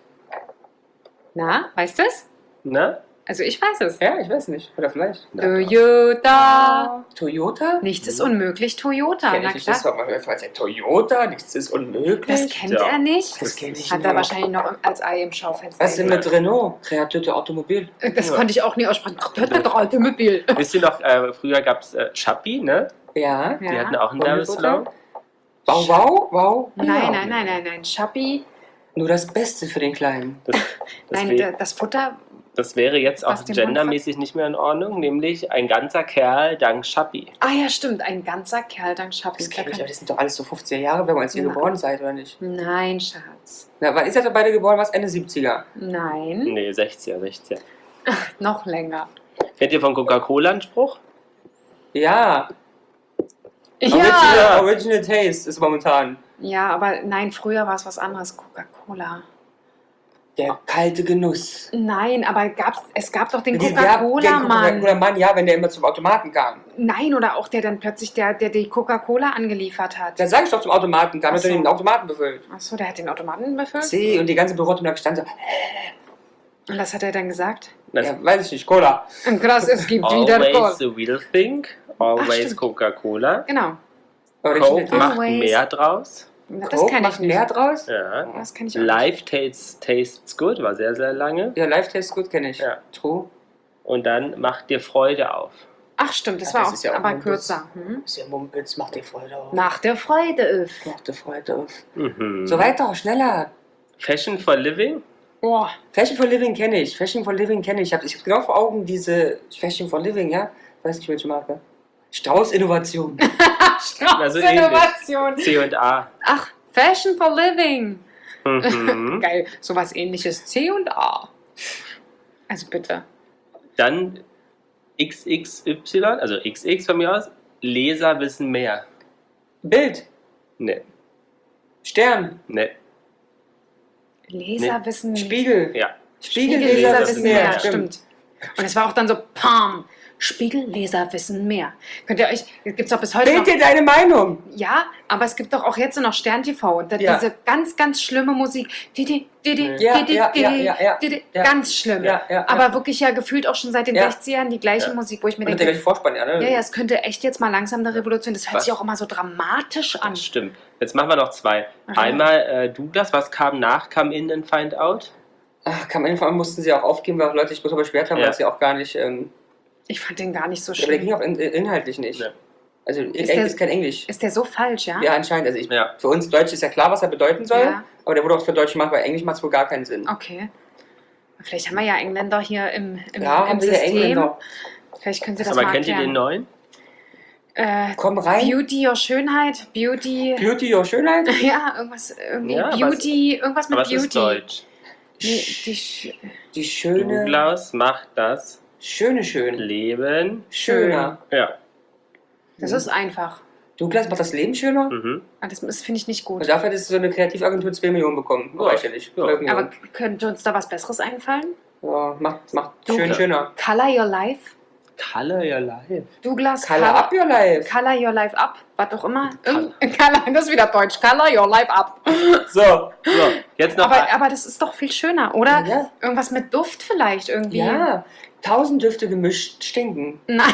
Na, weißt du es? Ne? Also ich weiß es. Ja, ich weiß nicht. Oder vielleicht. Na, Toyota. Toyota? Nichts ist unmöglich, Toyota. Kenn Na ich nicht. Das klar. war mal ein Toyota. Nichts ist unmöglich. Das kennt Ja. er nicht. Das kenn ich Hat er nicht. wahrscheinlich noch als Ei im Schaufenster. Was ist denn mit Renault? Kreative Automobil. Das Ja. konnte ich auch nie aussprechen. Ach, das hat doch Automobil. Wisst ihr noch, äh, früher gab es äh, Schappi, ne? Ja. Die hatten auch einen Hundefutter? Werbeslogan. Wow, wow, wow. Nein, ja. nein, nein, nein, nein. Schappi. Nur das Beste für den Kleinen. Das, das, Nein, wär- da- das Futter. das wäre jetzt auch Was den Mund gendermäßig nicht mehr in Ordnung, nämlich ein ganzer Kerl dank Schappi. Ah ja, stimmt. Ein ganzer Kerl dank Schappi. Das Da kenn ich, kann- aber das sind doch alles so fünfziger Jahre, wenn man jetzt hier Ja. geboren seid, oder nicht? Nein, Schatz. Na, wann ist ihr beide geboren? Was? Ende siebziger? Nein. Nee, sechziger, sechziger. Noch länger. Kennt ihr von Coca-Cola einen Spruch? Ja. Ja. Original, Original Taste ist momentan. Ja, aber nein, früher war es was anderes. Coca-Cola. Der kalte Genuss. Nein, aber gab's, es gab doch den Die Werb- den Coca-Cola-Mann. Coca-Cola-Mann, ja, wenn der immer zum Automaten kam. Nein, oder auch der dann plötzlich, der, der die Coca-Cola angeliefert hat. Dann sag ich doch zum Automaten kam, Ach hat er so. den Automaten befüllt. Achso, der hat den Automaten befüllt? See, und die ganze Bürotun da gestanden so, Und was hat er dann gesagt? Das ja, weiß ich nicht, Cola. Krass, es gibt wieder always Cola. the real thing, always stimmt. Coca-Cola. Genau. Aber der Coke China- macht Always. mehr draus. Das Coke kann ich macht nicht. mehr draus? Ja. Das kann ich auch nicht. Life tastes, tastes good, war sehr, sehr lange. Ja, Live Taste gut kenne ich. Ja. True. Und dann macht dir Freude auf. Ach stimmt, das Ja, war das auch, ist ja auch aber ein kürzer. Hm? Ist ja Mumpitz, macht dir Freude auf. Nach der Freude ist. Macht dir Freude auf. Mhm. So weiter, schneller. Fashion for Living? Oh, Fashion for Living kenne ich. Fashion for Living kenne ich. Ich habe ich hab genau vor Augen diese Fashion for Living, ja? Weiß nicht, welche Marke. Strauß Innovation. Also ähnlich. Innovation. C und A. Ach, Fashion for Living. Mhm. Geil, sowas ähnliches. C und A. Also bitte. Dann X X Y, also X X von mir aus. Leser wissen mehr. Bild. Ne, Stern. ne, Leser Nee. wissen ja. Spiegel. Spiegelleser Spiegelleser wissen mehr. Stimmt. Und es war auch dann so, pam, Spiegelleser wissen mehr. Könnt ihr euch, gibt es doch bis heute Bild noch, dir deine Meinung. ja, aber es gibt doch auch jetzt noch Stern T V und da, Ja. diese ganz, ganz schlimme Musik. Didi, didi, Ja, didi, ja, didi, ja, ja, ja. didi, Ja. ganz schlimm. Ja, ja, aber ja. wirklich ja gefühlt auch schon seit den Ja. sechzigern die gleiche Ja. Musik, wo ich mir Und der denke, gleiche Vorspann, ja, ne? ja, ja, es könnte echt jetzt mal langsam eine Revolution, das hört Was? sich auch immer so dramatisch an. Das stimmt. Jetzt machen wir noch zwei. Ach ja. Einmal äh, Douglas, was kam nach Come In and Find Out? Ach, kam vor allem mussten sie auch aufgeben, weil auch Leute sich darüber beschwert haben, Ja. weil sie auch gar nicht. Ähm, Ich fand den gar nicht so aber der schlimm. ging auch in, inhaltlich nicht. Ja. Also, Ist ist, der- ist kein Englisch. Ist der so falsch, ja? Ja, anscheinend. Also ich, Ja. für uns Deutsch ist ja klar, was er bedeuten soll, Ja. aber der wurde auch für Deutsch gemacht, weil Englisch macht es wohl gar keinen Sinn. Okay. Vielleicht haben wir ja Engländer hier im, im, ja, im haben wir ja System. Engländer. Vielleicht können Sie das Aber mal kennt ihr den erklären. neuen? Äh, Komm rein. Beauty or Schönheit? Beauty. Beauty or Schönheit? Ja, irgendwas, irgendwie Ja, aber Beauty, irgendwas mit Aber es Beauty. ist Deutsch. Nee, die Sch Die schöne, Douglas macht das schöne Schön. Leben. Schöner. Ja. das ist einfach. Douglas macht das Leben schöner? Mhm. Ah, Das, das finde ich nicht gut. Und dafür hat es so eine Kreativagentur zwei Millionen bekommen. Ja. Weiß ja nicht. Ja. zwölf Millionen. Aber könnte uns da was Besseres einfallen? Ja, macht, macht Du- schön schöner. Color Your Life? Color Your Life. Douglas, Color up your life. Color Your Life Up? Was auch immer. Irgend- Color, das ist wieder Deutsch. Color Your Life Up. So. So, jetzt noch Aber, ein- aber das ist doch viel schöner, oder? Ja. Irgendwas mit Duft vielleicht irgendwie. Ja. Tausend Düfte gemischt stinken. Nein.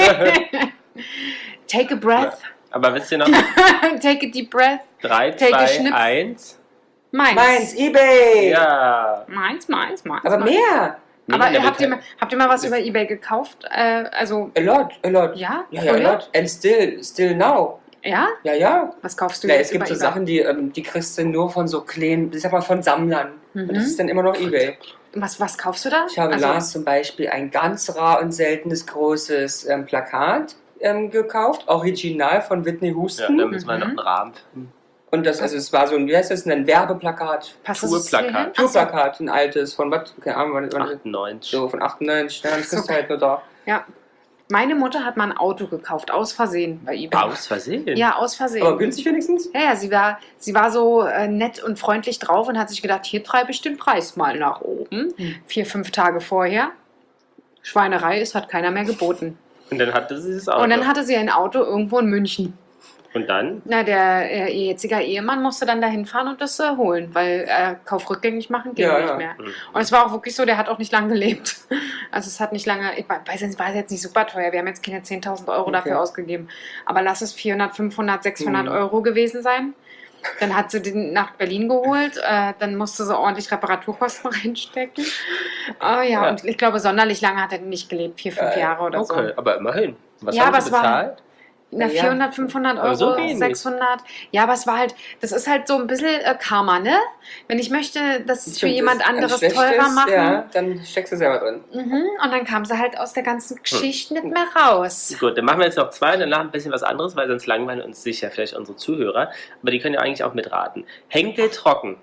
Take a breath. Aber wisst ihr noch? Take a deep breath. drei, Take a zwei, Schnips. eins. Meins. Meins, Ebay. Ja. Meins, meins, meins. Aber meins. mehr. Aber Nee, habt ihr, der mal, habt ihr mal was über Ebay gekauft? Äh, also, A lot, a lot. ja? Ja, ja, a Früher? lot. And still, still now. Ja? Ja, ja. Was kaufst du Na, jetzt es gibt über so Ebay? Sachen, die, ähm, die kriegst du nur von so kleinen, ich sag mal von Sammlern. Mhm. Und das ist dann immer noch Ebay. Was, was kaufst du da? Ich habe also, Lars zum Beispiel ein ganz rar und seltenes großes ähm, Plakat ähm, gekauft, original von Whitney Ja, Houston. da müssen wir Mhm. noch einen Rahmen finden. Und das, also es war so ein, wie heißt das, ein Werbeplakat. passt das jetzt Tourplakat. hier hin? Ach so. Tourplakat, ein altes, von was, keine Ahnung, wann, wann, achtundneunzig. so von achtundneunzig, ja, das So kriegst du halt nur da. Ja. Meine Mutter hat mal ein Auto gekauft, aus Versehen bei Ebay. Aus Versehen? Ja, aus Versehen. Aber günstig wenigstens? Ja, ja, sie war, sie war so äh, nett und freundlich drauf und hat sich gedacht, hier treibe ich den Preis mal nach oben. Hm. Vier, fünf Tage vorher. Schweinerei, es hat keiner mehr geboten. Und dann hatte sie das Auto. Und dann hatte sie ein Auto irgendwo in München. Und dann? Na, der äh, ihr jetziger Ehemann musste dann dahin fahren und das äh, holen, weil äh, Kauf rückgängig machen ging Ja, nicht ja. mehr. Mhm. Und es war auch wirklich so, der hat auch nicht lange gelebt. Also es hat nicht lange, ich weiß nicht, war jetzt nicht super teuer, wir haben jetzt keine zehntausend Euro Okay. dafür ausgegeben, aber lass es vierhundert, fünfhundert, sechshundert Mhm. Euro gewesen sein. Dann hat sie den nach Berlin geholt, äh, dann musste sie ordentlich Reparaturkosten reinstecken. Oh, ja, Ja. und ich glaube, sonderlich lange hat er nicht gelebt, vier, fünf Äh, Jahre oder Okay, aber immerhin. Was Ja, haben aber sie es war- bezahlt? so. Na, Ja. vierhundert, fünfhundert Aber Euro, so wenig. sechshundert. Ja, aber es war halt, das ist halt so ein bisschen äh, Karma, ne? Wenn ich möchte, das für Stimmt, jemand das- anderes schlecht teurer ist, machen. Ja, dann steckst du selber drin. Mhm. Und dann kam sie halt aus der Hm. ganzen Geschichte nicht mehr raus. Gut, dann machen wir jetzt noch zwei, danach ein bisschen was anderes, weil sonst langweilen uns sicher vielleicht unsere Zuhörer. Aber die können ja eigentlich auch mitraten. Henkel trocken.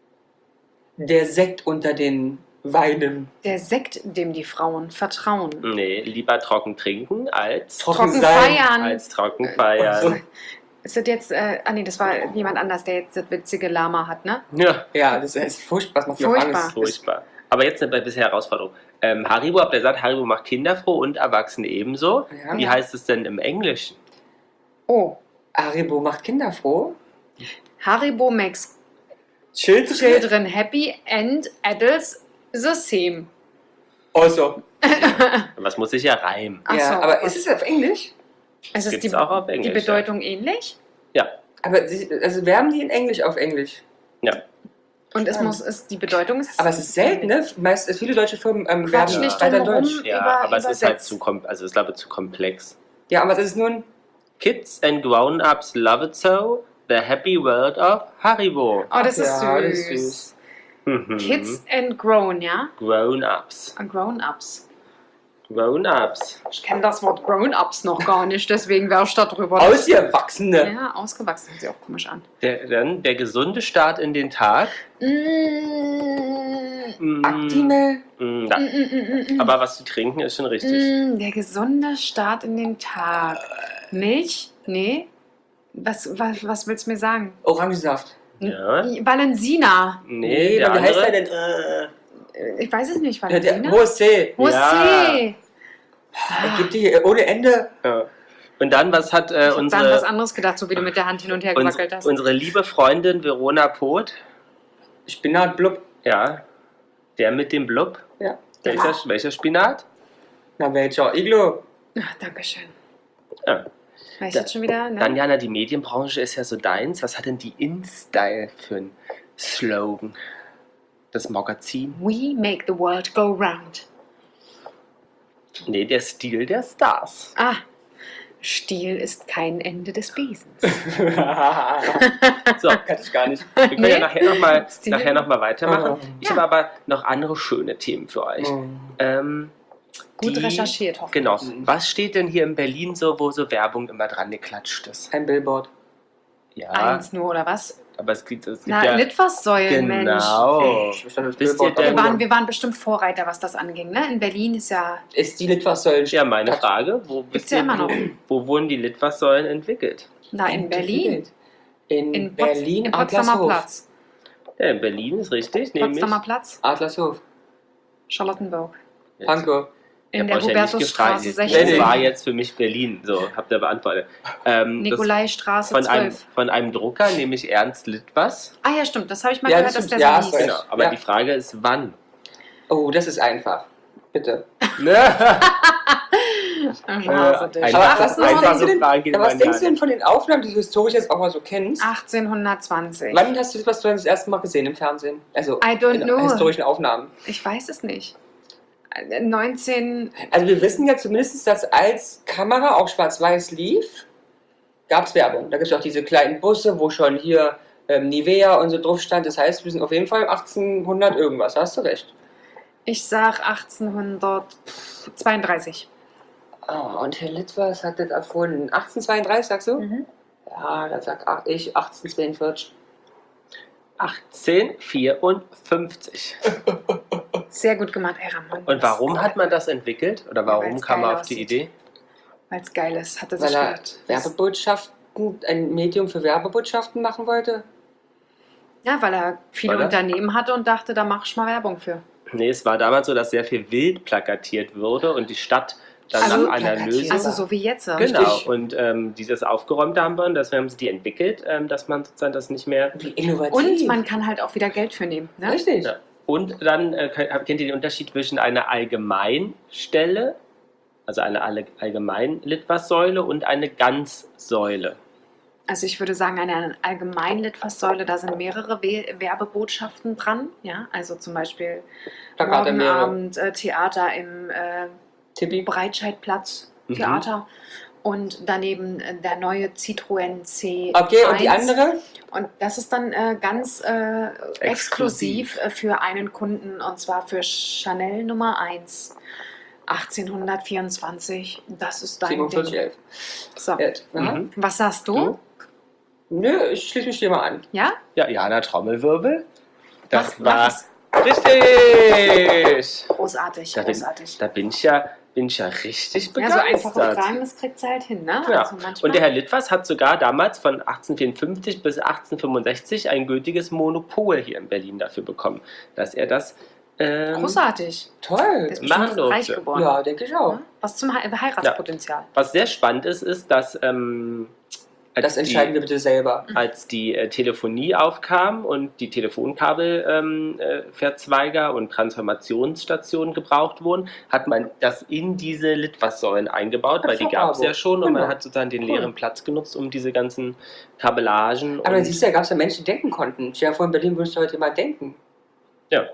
Der Sekt unter den Weinen. Der Sekt, dem die Frauen vertrauen. Nee, lieber trocken trinken als Trocken Trocken sein. feiern. als trocken feiern. So. Ist das jetzt, äh, ah nee, das war jemand anders, der jetzt das witzige Lama hat, ne? Ja, Ja, das ist furchtbar. Das macht mir auch Furchtbar. Angst. furchtbar. Aber jetzt eine bisher Herausforderung. Ähm, Haribo, habt ihr gesagt, Haribo macht Kinder froh und Erwachsene ebenso. Ja. Wie heißt es denn im Englischen? Oh, Haribo macht Kinder froh. Haribo makes Children. children happy and adults the same. Also. Was muss ich ja reimen? Ach Ja, so, aber Gott. ist es auf Englisch? Es ist Gibt's die, auch auf die Englisch, Bedeutung ähnlich Ja, Aber sie, also werben die in Englisch auf Englisch. ja. und es Spannend. muss, ist, die Bedeutung ist. Aber es ist selten, ne? Meist, viele deutsche Firmen ähm, Quatsch werben nicht weiter drumherum. Deutsch. Ja, Über- aber es ist halt übersetzt. zu, kom also ich glaube, zu komplex. Ja, aber es ist nur ein. Kids and grown-ups love it so. The happy world of Haribo. Oh, das ist Ja, das süß. ist süß. Mhm. Kids and grown, ja? Grown-ups. Ah, Grown-ups. Grown-ups. Ich kenne das Wort Grown-ups noch gar nicht, deswegen wäre ich da drüber. Ausgewachsene. Ja, ausgewachsen hört sich auch komisch an. Der, dann der gesunde Start in den Tag. Mm, Mm, Aktime. mm, mm, da. mm, mm, mm, Aber was zu trinken ist schon richtig. mm, der gesunde Start in den Tag. Milch? Nee. Was, was, was willst du mir sagen? Orangensaft. Ja. Valensina. Nee, der wie heißt andere. der denn? Äh, Ich weiß es nicht, ja, der Valensina? hohes C. José. Ja. Gibt die ohne Ende. Ja. Und dann, was hat äh, Ich hab da an was unsere, anderes gedacht, so wie du mit der Hand hin und her uns, gewackelt hast. unsere liebe Freundin Verona Poth? Spinat, blub. Ja. Der mit dem Blub? Ja. Welcher, welcher Spinat? Na, welcher? Iglo. Ach, Dankeschön. Ja. War ich Da- jetzt schon wieder? Ne? Dann, Jana, die Medienbranche ist ja so deins. Was hat denn die InStyle für einen Slogan? Das Magazin? We make the world go round. Nee, der Stil der Stars. Ah, Stil ist kein Ende des Besens. So, Kann ich gar nicht. wir können ja nachher nochmal Stil- nachher noch mal weitermachen. Oh. Ich Ja. habe aber noch andere schöne Themen für euch. Oh. Ähm, Gut die- recherchiert, hoffentlich. Genau. Was steht denn hier in Berlin so, wo so Werbung immer dran geklatscht ist? Ein Billboard. Ja, Eins nur, oder was? aber es gibt, es gibt Na, ja... Litfaßsäulen, Mensch. Genau. Ich weiß nicht, das Wisst Billboard ihr Wir denn- war. waren, wir waren bestimmt Vorreiter, was das anging. Ne? In Berlin ist ja. Ist die Litfaßsäulen. Ja, meine Frage, wo, Gibt's wisst ja ihr, immer noch. wo, wo wurden die Litfaßsäulen entwickelt? Na, in Berlin. In, In, Pots Berlin, in Potsdamer Adlershof. Platz. Ja, in Berlin ist richtig, nämlich... Potsdamer Platz, Adlershof. Charlottenburg. Pankow. In Ich der hab euch ja nicht Hubertusstraße gefragt. sechzehn. Das war jetzt für mich Berlin. So, habt ihr beantwortet. Ähm, das Nikolaistraße von einem, zwölf. von einem Drucker, nämlich Ernst Litwas. Ah ja, stimmt. Das habe ich mal Ja, gehört, das dass der stimmt. Ja, so hast hieß. recht. Genau, aber Ja. die Frage ist, wann? Oh, das ist einfach. Bitte. Ne? Ach, Äh, Hase dich. einfach- Aber was, was, einfach denkst so du denn, Fragen geht ja, was man denkst ja du denn nicht. von den Aufnahmen, die du historisch jetzt auch mal so kennst? achtzehnhundertzwanzig. Wann hast du das, was du das erste Mal gesehen im Fernsehen? Also I don't in know. historischen Aufnahmen. Ich weiß es nicht. Äh, neunzehn. Also wir wissen ja zumindest, dass als Kamera auch schwarz-weiß lief, gab es Werbung. Da gibt es auch diese kleinen Busse, wo schon hier ähm, Nivea und so drauf stand. Das heißt, wir sind auf jeden Fall achtzehnhundert irgendwas. Hast du recht. Ich sag achtzehnhundertzweiunddreißig. Ah, und Herr Litwas hat das erfunden. achtzehnhundertzweiunddreißig, sagst du? Mhm. Ja, da sag ach, ich achtzehnhundertzweiundvierzig. achtzehnhundertvierundfünfzig. Sehr gut gemacht, ey Ramon. Und warum hat man das entwickelt? Oder warum weil's kam man geil auf die aussieht. Idee? Weil es geil ist, hat er sich Weil er gedacht. Werbebotschaften, ein Medium für Werbebotschaften machen wollte? Ja, weil er viele Oder? Unternehmen hatte und dachte, da mache ich mal Werbung für. Nee, es war damals so, dass sehr viel wild plakatiert wurde und die Stadt dann Also nach einer plakatiert. Lösung... Also so wie jetzt. ja. Genau, Richtig. und ähm, die das aufgeräumt haben wollen, deswegen haben sie die entwickelt, ähm, dass man sozusagen das nicht mehr... Wie innovativ. Und man kann halt auch wieder Geld für nehmen. Ne? Richtig. Ja. Und dann äh, kennt ihr den Unterschied zwischen einer Allgemeinstelle, also eine Alle- Allgemein-Litfaßsäule und eine Ganzsäule. Also ich würde sagen, eine Allgemeinlitfaßsäule, da sind mehrere We Werbebotschaften dran. Ja, also zum Beispiel Plakate morgen mehrere. Abend äh, Theater im äh, Tippi. Breitscheidplatz Mhm. Theater und daneben äh, der neue Citroën C Okay, und die eins. andere? Und das ist dann äh, ganz äh, exklusiv Exklusiv. äh, für einen Kunden und zwar für Chanel Nummer eins. achtzehnhundertvierundzwanzig. Das ist dein siebenundvierzig Ding. elf. So. Ja. Aha. Mhm. Was sagst du? Du? Nö, ich schließe mich dir mal an. Ja? Ja, Jana Trommelwirbel. Das Mach- mach war es. richtig. Großartig, Da bin, großartig. da bin ich ja bin ich ja richtig Ja, so begeistert. einfache Fragen, das kriegt sie halt hin, ne? Ja. Also manchmal, Und der Herr Littwas hat sogar damals von achtzehnhundertvierundfünfzig bis achtzehnhundertfünfundsechzig ein gültiges Monopol hier in Berlin dafür bekommen, dass er das ähm, großartig. Toll. Der ist machen bestimmt reich durfte. geworden. Ja, denke ich auch. Ne? Was zum He Heiratspotenzial. Was sehr spannend ist, ist, dass ähm, als Das entscheiden die, wir bitte selber. als die äh, Telefonie aufkam und die Telefonkabelverzweiger ähm, äh, Verzweiger und Transformationsstationen gebraucht wurden, hat man das in diese Litfaßsäulen eingebaut, weil die gab es ja schon und man Genau. hat sozusagen den Cool. leeren Platz genutzt, um diese ganzen Kabellagen Aber dann und siehst du, da gab es ja Menschen, die denken konnten. Stell dir vor, in Berlin würdest du heute mal denken. ja.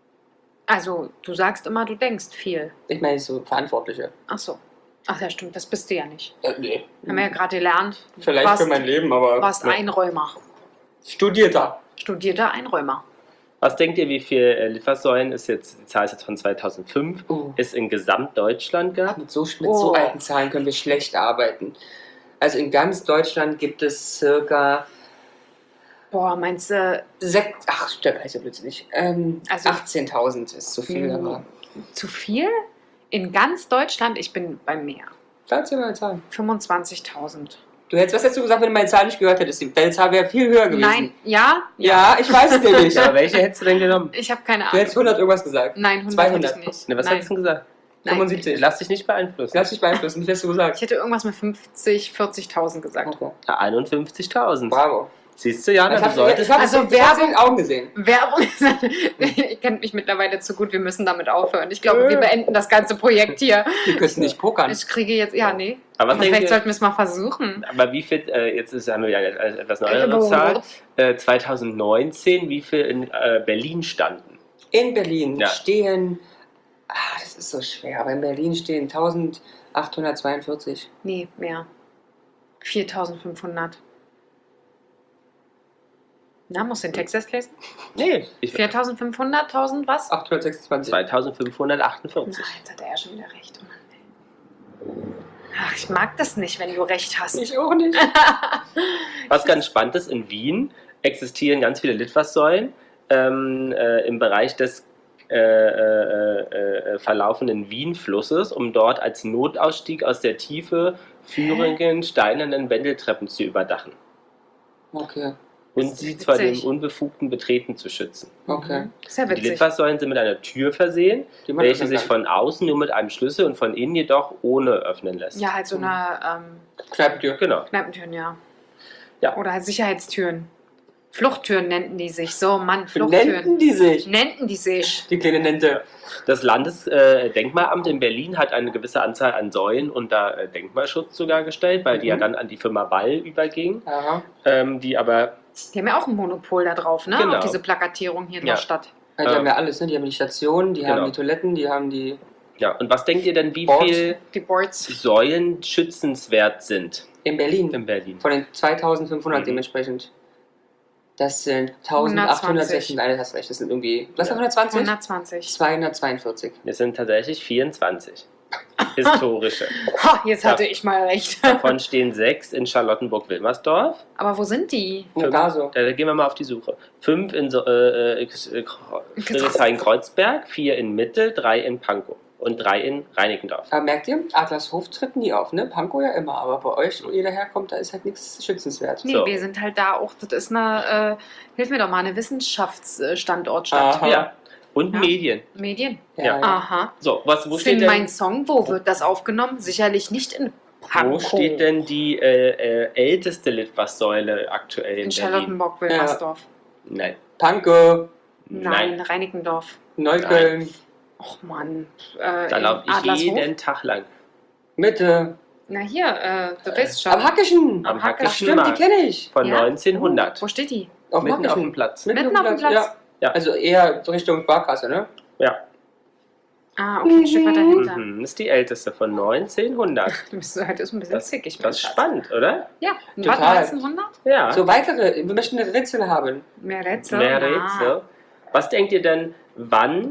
Also, du sagst immer, du denkst viel. Ich meine, so Verantwortliche. Ach so. Ach ja, stimmt, das bist du ja nicht. Äh, nee. Haben wir ja gerade gelernt. Du Vielleicht warst, für mein Leben, aber warst ne. Einräumer. Studierter. Studierter Einräumer. Was denkt ihr, wie viele äh, Litfaßsäulen ist jetzt, die Zahl ist jetzt von zweitausendfünf, Uh. es in Gesamtdeutschland gab? Mit so, mit Oh. so alten Zahlen können wir schlecht arbeiten. Also in ganz Deutschland gibt es circa Boah, meinst du, sechs, ach, stimmt, heißt ja plötzlich. Ähm, Also- achtzehntausend ist zu viel, Mhm. aber. zu viel? In ganz Deutschland, ich bin beim Meer. Sag dir mal eine Zahl. fünfundzwanzigtausend. Du hättest, was hättest du gesagt, wenn du meine Zahl nicht gehört hättest? Deine Zahl wäre viel höher gewesen. Nein, ja? Ja, ich weiß es nämlich. Aber welche hättest du denn genommen? Ich habe keine Du Ahnung. hättest hundert irgendwas gesagt. Nein, hundert zweihundert. hätte ich nicht. Ne, was Nein. hättest du denn gesagt? Nein. fünfundsiebzig. Lass dich nicht beeinflussen. Lass dich beeinflussen, wie hast du Ich gesagt? hätte irgendwas mit fünfzig, vierzigtausend gesagt. Okay. Ja, einundfünfzigtausend. Bravo. Siehst du, Jana, Ich du habe solltest... hab, Also ich hab's in Werbung- den Augen gesehen. Werbung, ihr kennt mich mittlerweile zu gut, wir müssen damit aufhören. Ich glaube, wir beenden das ganze Projekt hier. Wir können nicht pokern. Ich kriege jetzt, ja, nee. Aber was Aber denkt vielleicht ihr- sollten wir es mal versuchen. Aber wie viel, äh, jetzt ist, haben wir ja eine etwas neuere Zahl, äh, zweitausendneunzehn, wie viel in äh, Berlin standen? In Berlin Ja. stehen, ah, das ist so schwer, aber in Berlin stehen eintausendachthundertzweiundvierzig. Nee, mehr. viertausendfünfhundert. Na, muss den Text erst lesen? Nee, ich, viertausendfünfhundert, tausend was? achthundertsechsundzwanzig. zweitausendfünfhundertachtundvierzig. Na, jetzt hat er ja schon wieder recht. Mann, ey. Ach, ich mag das nicht, wenn du recht hast. Ich auch nicht. Was ganz spannend ist, in Wien existieren ganz viele Litfaßsäulen ähm, äh, im Bereich des äh, äh, äh, verlaufenden Wien-Flusses, um dort als Notausstieg aus der Tiefe führenden steinernen Wendeltreppen zu überdachen Okay, und Das sie ist vor dem witzig. unbefugten Betreten zu schützen. okay. Sehr Die witzig. Litfaßsäulen sind mit einer Tür versehen, Die man welche öffnen sich kann. von außen nur mit einem Schlüssel und von innen jedoch ohne öffnen lässt. Ja, halt so eine ähm, Kneipentür. Genau. Kneipentüren, ja. Ja. Oder halt Sicherheitstüren. Fluchttüren nennten die sich. So, Mann, Wie Fluchttüren. nennten die sich? Nennten die sich. Die kleine Nente. Das Landesdenkmalamt in Berlin hat eine gewisse Anzahl an Säulen unter äh, Denkmalschutz sogar gestellt, weil die Mhm. ja dann an die Firma Wall überging, Aha. ähm, die aber, Die haben ja auch ein Monopol da drauf, ne? Genau. Auf diese Plakatierung hier in Ja. der Stadt. Ja, die Ähm. haben ja alles, ne? Die haben die Stationen, die Genau. haben die Toiletten, die haben die. ja, und was denkt ihr denn, wie Boards. viel Die Boards. Säulen schützenswert sind In Berlin. in Berlin? Von den zweitausendfünfhundert Mhm. dementsprechend. Das sind eintausendachthundertsechzig. Nein, du hast recht, das sind irgendwie. Was Ja. war hundertzwanzig? hundertzwanzig. zweihundertzweiundvierzig. Es sind tatsächlich vierundzwanzig historische. Ha, jetzt hatte Ja. ich mal recht. Davon stehen sechs in Charlottenburg-Wilmersdorf. Aber wo sind die? Nur da so. Da gehen wir mal auf die Suche. Fünf in so, äh, äh, Friedrichshain-Kreuzberg, vier in Mitte, drei in Pankow und drei in Reinickendorf. Aber merkt ihr, Adlershof tritt nie auf, ne? Pankow ja immer, aber bei euch, wo ihr daherkommt, da ist halt nichts schützenswert. Nee, So. wir sind halt da auch, das ist eine, äh, hilf mir doch mal, eine Wissenschaftsstandortstadt. Aha. Ja. Und Ja. Medien. Medien. Ja. Aha. So, was, wo steht Sing mein denn, Song, wo wird das aufgenommen? Sicherlich nicht in wo Pankow. steht denn die äh, äh, älteste Litfaßsäule aktuell in, In Berlin? Charlottenburg-Wilmersdorf. Nein. Pankow, Nein, Reinickendorf. Neukölln, Och Mann. Äh, Da in laufe ich Adlershof? jeden Tag lang. Mitte, Na hier, äh, du weißt schon. am Hackischen. Am Hacke- Ach, stimmt, die Hackeschenmarkt kenne ich. von Ja? neunzehnhundert. Wo steht die? Auf Mitten auf dem Hackischen. Platz. Mitten auf dem Platz? Ja. Ja. Also eher Richtung Sparkasse, ne? Ja. Ah, okay, ein Stück weiter hinter. Mhm. Das ist die älteste von neunzehnhundert. Du bist halt ist ein bisschen Das, zickig. das ist mein Schatz. spannend, oder? Ja, Total. warte, neunzehnhundert? Ja. So weitere, wir möchten ein Rätsel haben. Mehr Rätsel? Mehr Ah. Rätsel. Was denkt ihr denn, wann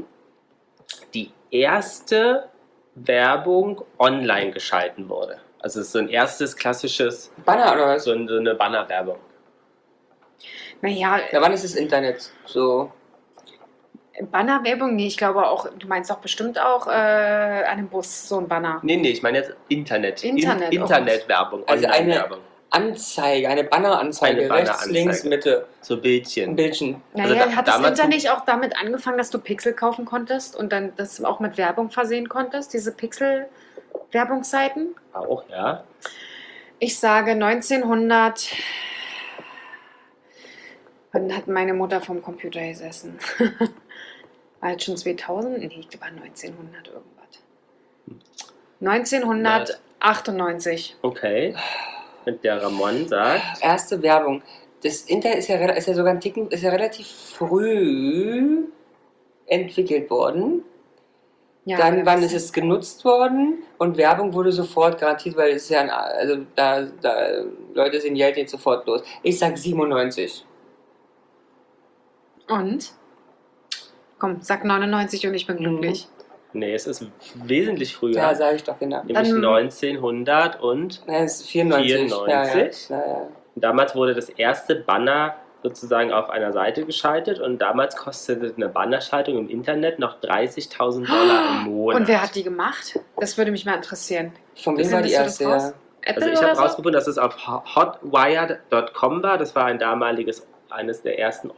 die erste Werbung online geschalten wurde? Also es ist so ein erstes klassisches, Banner oder was? so ein- so eine Bannerwerbung. Naja, Ja, wann ist das Internet? So Bannerwerbung? Nee, ich glaube auch, du meinst doch bestimmt auch äh, an einem Bus so ein Banner. Nee, nee, ich meine jetzt Internet. Internet, In, oh. Internetwerbung, Also eine- Online-Werbung. Anzeige, eine Banneranzeige, Eine rechts, Banneranzeige. links, Mitte, So ein Bildchen. Bildchen. Naja, Also da- hat das damals- Internet nicht auch damit angefangen, dass du Pixel kaufen konntest und dann das auch mit Werbung versehen konntest, diese Pixel-Werbungsseiten? Auch, ja. Ich sage neunzehnhundert. Wann hat meine Mutter vom Computer gesessen? War jetzt schon zweitausend? Nee, ich glaube neunzehnhundert irgendwas. neunzehnhundertachtundneunzig. Okay. Und der Ramon sagt, Erste Werbung. Das Internet ist ja, rela- ist ja sogar ein Ticken, ist ja relativ früh entwickelt worden. Ja, Dann, aber wann das- ist es genutzt worden? Und Werbung wurde sofort garantiert, weil es ist ja, ein, also da, da Leute sehen Geld nicht sofort los. Ich sag siebenundneunzig. Und? Komm, sag neunundneunzig und ich bin glücklich. nee, es ist wesentlich früher. Ja, sag ich doch, genau. Nämlich Dann- neunzehnhundert und Nein, es ist vierundneunzig. vierundneunzig. Ja, ja. Ja, ja. damals wurde das erste Banner sozusagen auf einer Seite geschaltet und damals kostete eine Bannerschaltung im Internet noch dreißigtausend Dollar im Monat. Und wer hat die gemacht? Das würde mich mal interessieren. Von wem war die Findest du erste? das raus? Ja. Apple Also ich oder habe so? rausgefunden, dass es auf hotwire Punkt com war. Das war ein damaliges, eines der ersten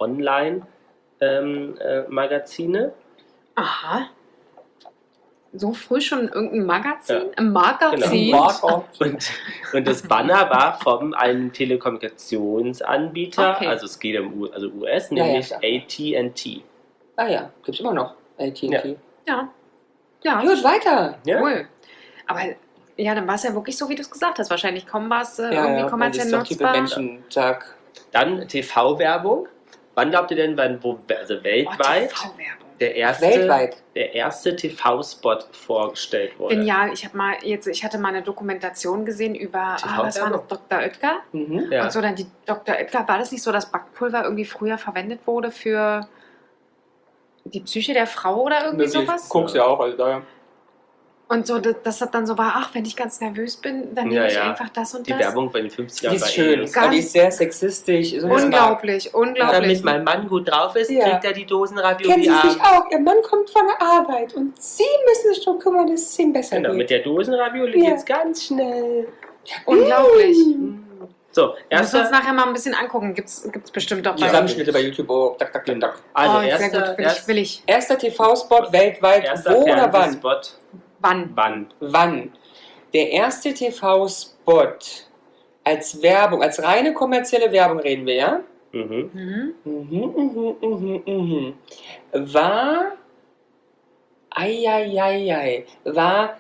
Online-Magazine. Aha. So früh schon irgendein Magazin? Ja. Ein Magazin? Genau. Marco. Und, und das Banner war von einem Telekommunikationsanbieter, Okay. also es geht um U, also U S, Ja, ja, nämlich klar. A T und T. Ah ja, gibt's immer noch. A T und T. Ja. Ja, Gut, weiter. Ja? cool. Aber ja, dann war es ja wirklich so, wie du es gesagt hast. Wahrscheinlich kaum war es äh, Ja, irgendwie ja, kommerziell das ist doch typisch nutzbar. Menschentag. Dann T V-Werbung. Wann glaubt ihr denn, wann, wo, also Oh, weltweit T V-Werbung. der erste, Weltweit. der erste T V-Spot vorgestellt wurde? Genial. Ich habe mal jetzt, ich hatte mal eine Dokumentation gesehen über, ah, was war das, T V-Werbung? Doktor Oetker. Mhm. Ja. Und so dann die Doktor Oetker, war das nicht so, dass Backpulver irgendwie früher verwendet wurde für die Psyche der Frau oder irgendwie sowas? Guck's ja auch, also da. Und so, dass dass das dann so war, ach, wenn ich ganz nervös bin, dann nehme Ja, ich ja. einfach das und Die das. Werbung bei den fünfziger Die Jahren ist schön, eh aber die ist sehr sexistisch. So Unglaublich, unglaublich. mein Mann gut drauf ist, Ja. kriegt er die Dosen Kennen Ravioli Sie sich abends. auch? Ihr Mann kommt von der Arbeit und Sie müssen sich darum kümmern, dass es ihm besser Genau, mit geht. der Dosenravioli Ja. geht's ganz schnell. Unglaublich. So, Wir müssen uns erster, nachher mal ein bisschen angucken. Gibt's, gibt's bestimmt doch bei Zusammenschnitte bei YouTube. Oh, tak, tak, tak, tak. also oh, sehr erster, gut, will erst, ich, will ich. Erster T V-Spot weltweit. erster Wo oder wann? Fernsehspot. Wann? Wann? Wann? Der erste T V-Spot als Werbung, als reine kommerzielle Werbung reden wir, ja? Mhm. Mhm. Mhm, mhm, mhm, mhm. War. Eieiei. War.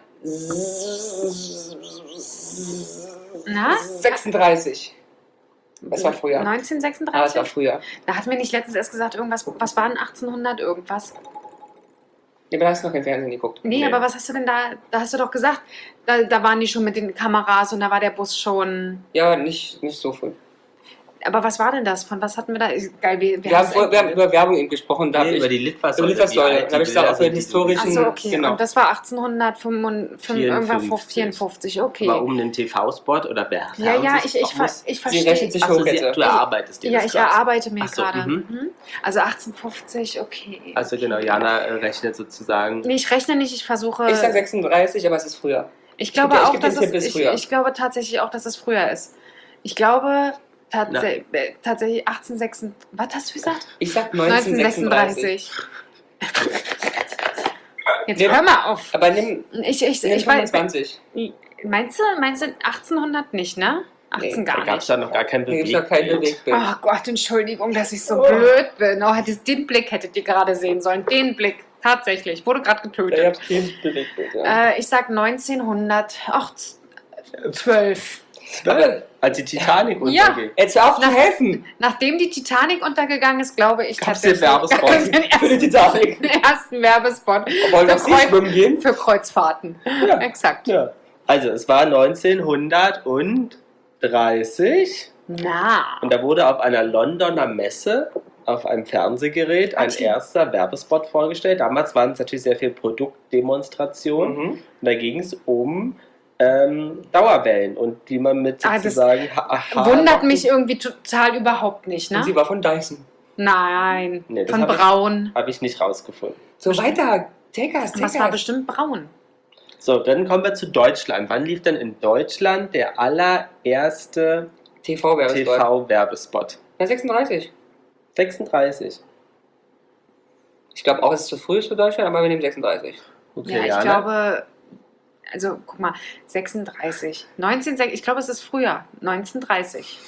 Na? sechsunddreißig. Das war früher. Ah, das war neunzehnhundertsechsunddreißig? früher. Da hat mir nicht letztens erst gesagt, irgendwas, was war denn achtzehnhundert irgendwas? Nee, aber da hast du noch kein Fernsehen geguckt. Nee, Nee. aber was hast du denn da, da hast du doch gesagt, da, da waren die schon mit den Kameras und da war der Bus schon. Ja, nicht, nicht so früh. Aber was war denn das? Von was hatten wir da? Geil, wir, Wir haben, vor, wir haben über Werbung eben gesprochen. Da hab Nee, ich, über die Litfaßsäule. über Litfaßsäule. wie alt Da hab ich die gesagt, Bilder auf den sind, die historischen- Achso, okay. Genau. Und das war achtzehnhundertvierundfünfzig, vierundfünfzig, okay. Aber um einen T V-Spot oder Wer- Ja, ja, ich, ich, ver- muss- ich Sie rechnet verstehe. sich Achso, hoch sie, jetzt. du erarbeitest dir Ja, das ich grad. erarbeite mir Ach so, gerade. mhm. Mhm. Also achtzehnhundertfünfzig, okay. Also genau, Jana äh, rechnet sozusagen. Nee, ich rechne nicht, ich versuche. ich sag sechsunddreißig, aber es ist früher. Ich glaube Ich geb- ich auch, geb dass den Tipp, es, ist ich, früher. ich glaube tatsächlich auch, dass es früher ist. Ich glaube tats äh, tatsächlich achtzehnhundertsechsunddreißig. Was hast du gesagt? Ich sag neunzehnhundertsechsunddreißig. Jetzt Nee, hör mal auf. Aber nimm, Ich, ich, nimm ich weiß. fünfundzwanzig. Meinst du, meinst du achtzehnhundert nicht, ne? achtzehn Nee, Da gar gab es nicht. da noch gar kein Hier gibt's doch kein Bewegtbild. Bewegtbild. Oh Gott, Entschuldigung, dass ich so blöd bin. Oh, hättest- den Blick hättet ihr gerade sehen sollen. Den Blick. Tatsächlich. Wurde gerade Ich getötet. hab kein Bewegtbild, ja. Äh, ich sag neunzehnhundertzwölf. Zwölf, als die Titanic Ja. untergeht. Jetzt hör auf zu Nach- helfen. Nachdem die Titanic untergegangen ist, glaube ich Gab's den tatsächlich Werbespot den für die ersten, Titanic. den ersten Werbespot Wollen wir für, Sie schwimmen gehen? für Kreuzfahrten. Ja. Exakt. Ja. Also es war neunzehnhundertdreißig Na. und da wurde auf einer Londoner Messe auf einem Fernsehgerät ein Okay. erster Werbespot vorgestellt. Damals waren es natürlich sehr viel Produktdemonstrationen. Mhm. Und da ging es um ähm, Dauerwellen und die man mit Ah, das sozusagen ha- ha- Wundert mich irgendwie total überhaupt nicht, Und ne? sie war von Dyson. Nein, Nee, das von hab ich- Braun. Habe ich nicht rausgefunden. So, weiter. Take us, take Was war us. bestimmt braun? So, dann kommen wir zu Deutschland. Wann lief denn in Deutschland der allererste T V-Werbespot. T V-Werbespot? Ja, sechsunddreißig. sechsunddreißig. Ich glaube auch, es ist zu früh für Deutschland, aber wir nehmen sechsunddreißig. Okay, Ja, ich Jana? glaube, also guck mal, sechsunddreißig. neunzehn, ich glaube, es ist früher. neunzehnhundertdreißig.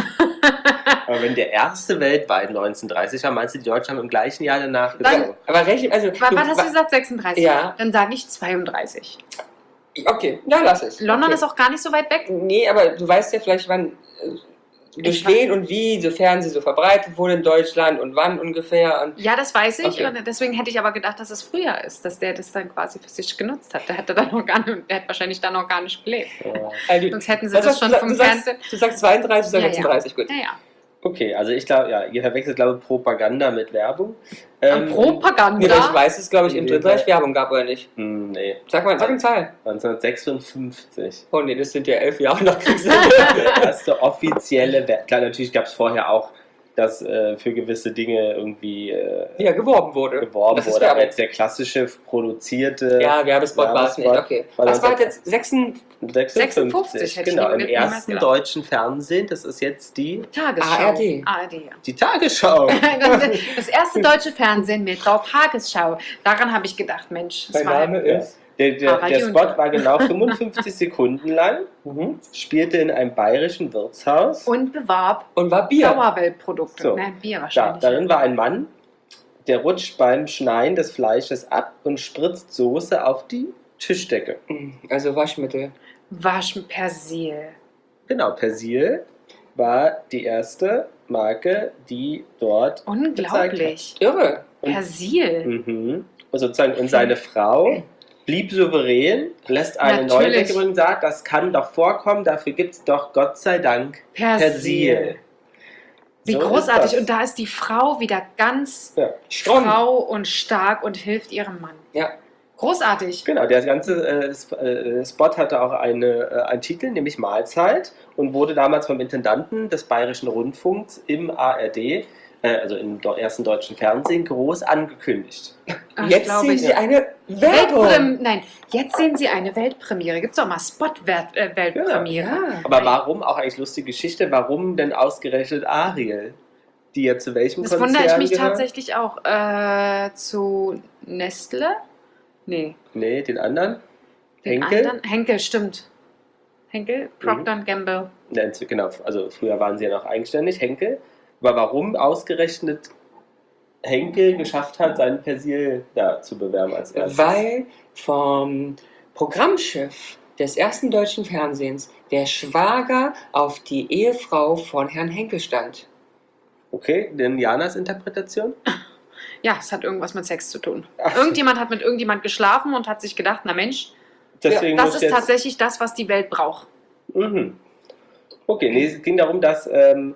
Aber wenn der erste weltweit neunzehnhundertdreißig war, meinst du, die Deutschen haben im gleichen Jahr danach Dann- gezogen? Aber rechnen, also. Was hast du gesagt? sechsunddreißig? Ja. Dann sage ich zweiunddreißig. Okay, ja, lass es. London okay. ist auch gar nicht so weit weg. Nee, aber du weißt ja vielleicht, wann, äh, durch Ich wen und wie so Fernsehen so verbreitet wurde in Deutschland und wann ungefähr. Und Ja, das weiß ich. Okay. Und deswegen hätte ich aber gedacht, dass es früher ist, dass der das dann quasi für sich genutzt hat. Der hätte dann noch gar nicht, der hat wahrscheinlich dann noch gar nicht gelebt. Ja. also, Sonst hätten sie was das sagst du? schon vom du sagst, Fernsehen. Du sagst zweiunddreißig oder Ja, ja. sechsunddreißig, gut. Naja, Okay, also ich glaube, ja, ihr verwechselt, glaube ich, Propaganda mit Werbung. ähm, Ähm, Propaganda. Nee, weil ich weiß es, glaube ich, im Nee, Dritten Reich Werbung gab, oder nicht? hm, nee, Sag mal, sag eine Zahl. neunzehnhundertsechsundfünfzig. Oh nee, das sind ja elf Jahre nach Kriegsende. Der erste offizielle Werbung. Klar, natürlich gab es vorher auch, dass äh, für gewisse Dinge irgendwie äh, ja, geworben wurde. geworben Das ist wurde, aber Werbung. jetzt der klassische produzierte Ja, Werbespot war es nicht, Werbespot okay. war Was das war jetzt? sechsundfünfzig? sechsundfünfzig hätte ich genau, im niemals ersten gedacht. deutschen Fernsehen, das ist jetzt die, Tagesschau. A R D. A R D, ja. die Tagesschau. Das erste deutsche Fernsehen mit Frau Tagesschau. Daran habe ich gedacht, Mensch, das Mein war Name Ja. ist. Der, der, Harald der Juncker. Spot war genau fünfundfünfzig Sekunden lang, Mhm. spielte in einem bayerischen Wirtshaus. und bewarb Und war Bier. Dauerweltprodukte. So. Nein, Bier Da, wahrscheinlich. darin war ein Mann, der rutscht beim Schneiden des Fleisches ab und spritzt Soße auf die Tischdecke. Also Waschmittel. Wasch Persil. Genau, Persil war die erste Marke, die dort Unglaublich. Irre. Und- Persil. Mhm. Und sozusagen, und seine Frau blieb souverän, lässt eine Natürlich. Neudeckerin sagen, das kann doch vorkommen, dafür gibt es doch Gott sei Dank Persil. Persil. Wie So ist großartig. das. Und da ist die Frau wieder ganz Ja, Strom. Frau und stark und hilft ihrem Mann. Ja. Großartig. genau. Der ganze äh, Sp- äh, Spot hatte auch eine, äh, einen Titel, nämlich Mahlzeit, und wurde damals vom Intendanten des Bayerischen Rundfunks im A R D, äh, also im do- ersten deutschen Fernsehen, groß angekündigt. Ach, Jetzt glaub sehen ich. Sie eine Werbung. Weltprem Nein, jetzt sehen Sie eine Weltpremiere. Gibt es auch mal Spot-Weltpremiere. Ja. Aber warum, auch eigentlich lustige Geschichte, warum denn ausgerechnet Ariel? Die ja zu welchem Das Konzern wundere ich mich gehört? tatsächlich auch. Äh, zu Nestle? Nee. Nee, den anderen? Den Henkel? anderen? Henkel, stimmt. Henkel? Procter und Gamble. Ja, ins- genau, also früher waren sie ja noch eigenständig, Henkel. Aber warum ausgerechnet Henkel geschafft hat, seinen Persil da zu bewerben als erstes? Weil vom Programmchef des ersten deutschen Fernsehens der Schwager auf die Ehefrau von Herrn Henkel stand. Okay, denn Janas Interpretation? Ja, es hat irgendwas mit Sex zu tun. Ach, Irgendjemand hat mit irgendjemand geschlafen und hat sich gedacht, na Mensch, deswegen das muss ist jetzt, tatsächlich das, was die Welt braucht. Mhm. Okay, nee, es ging darum, dass ähm,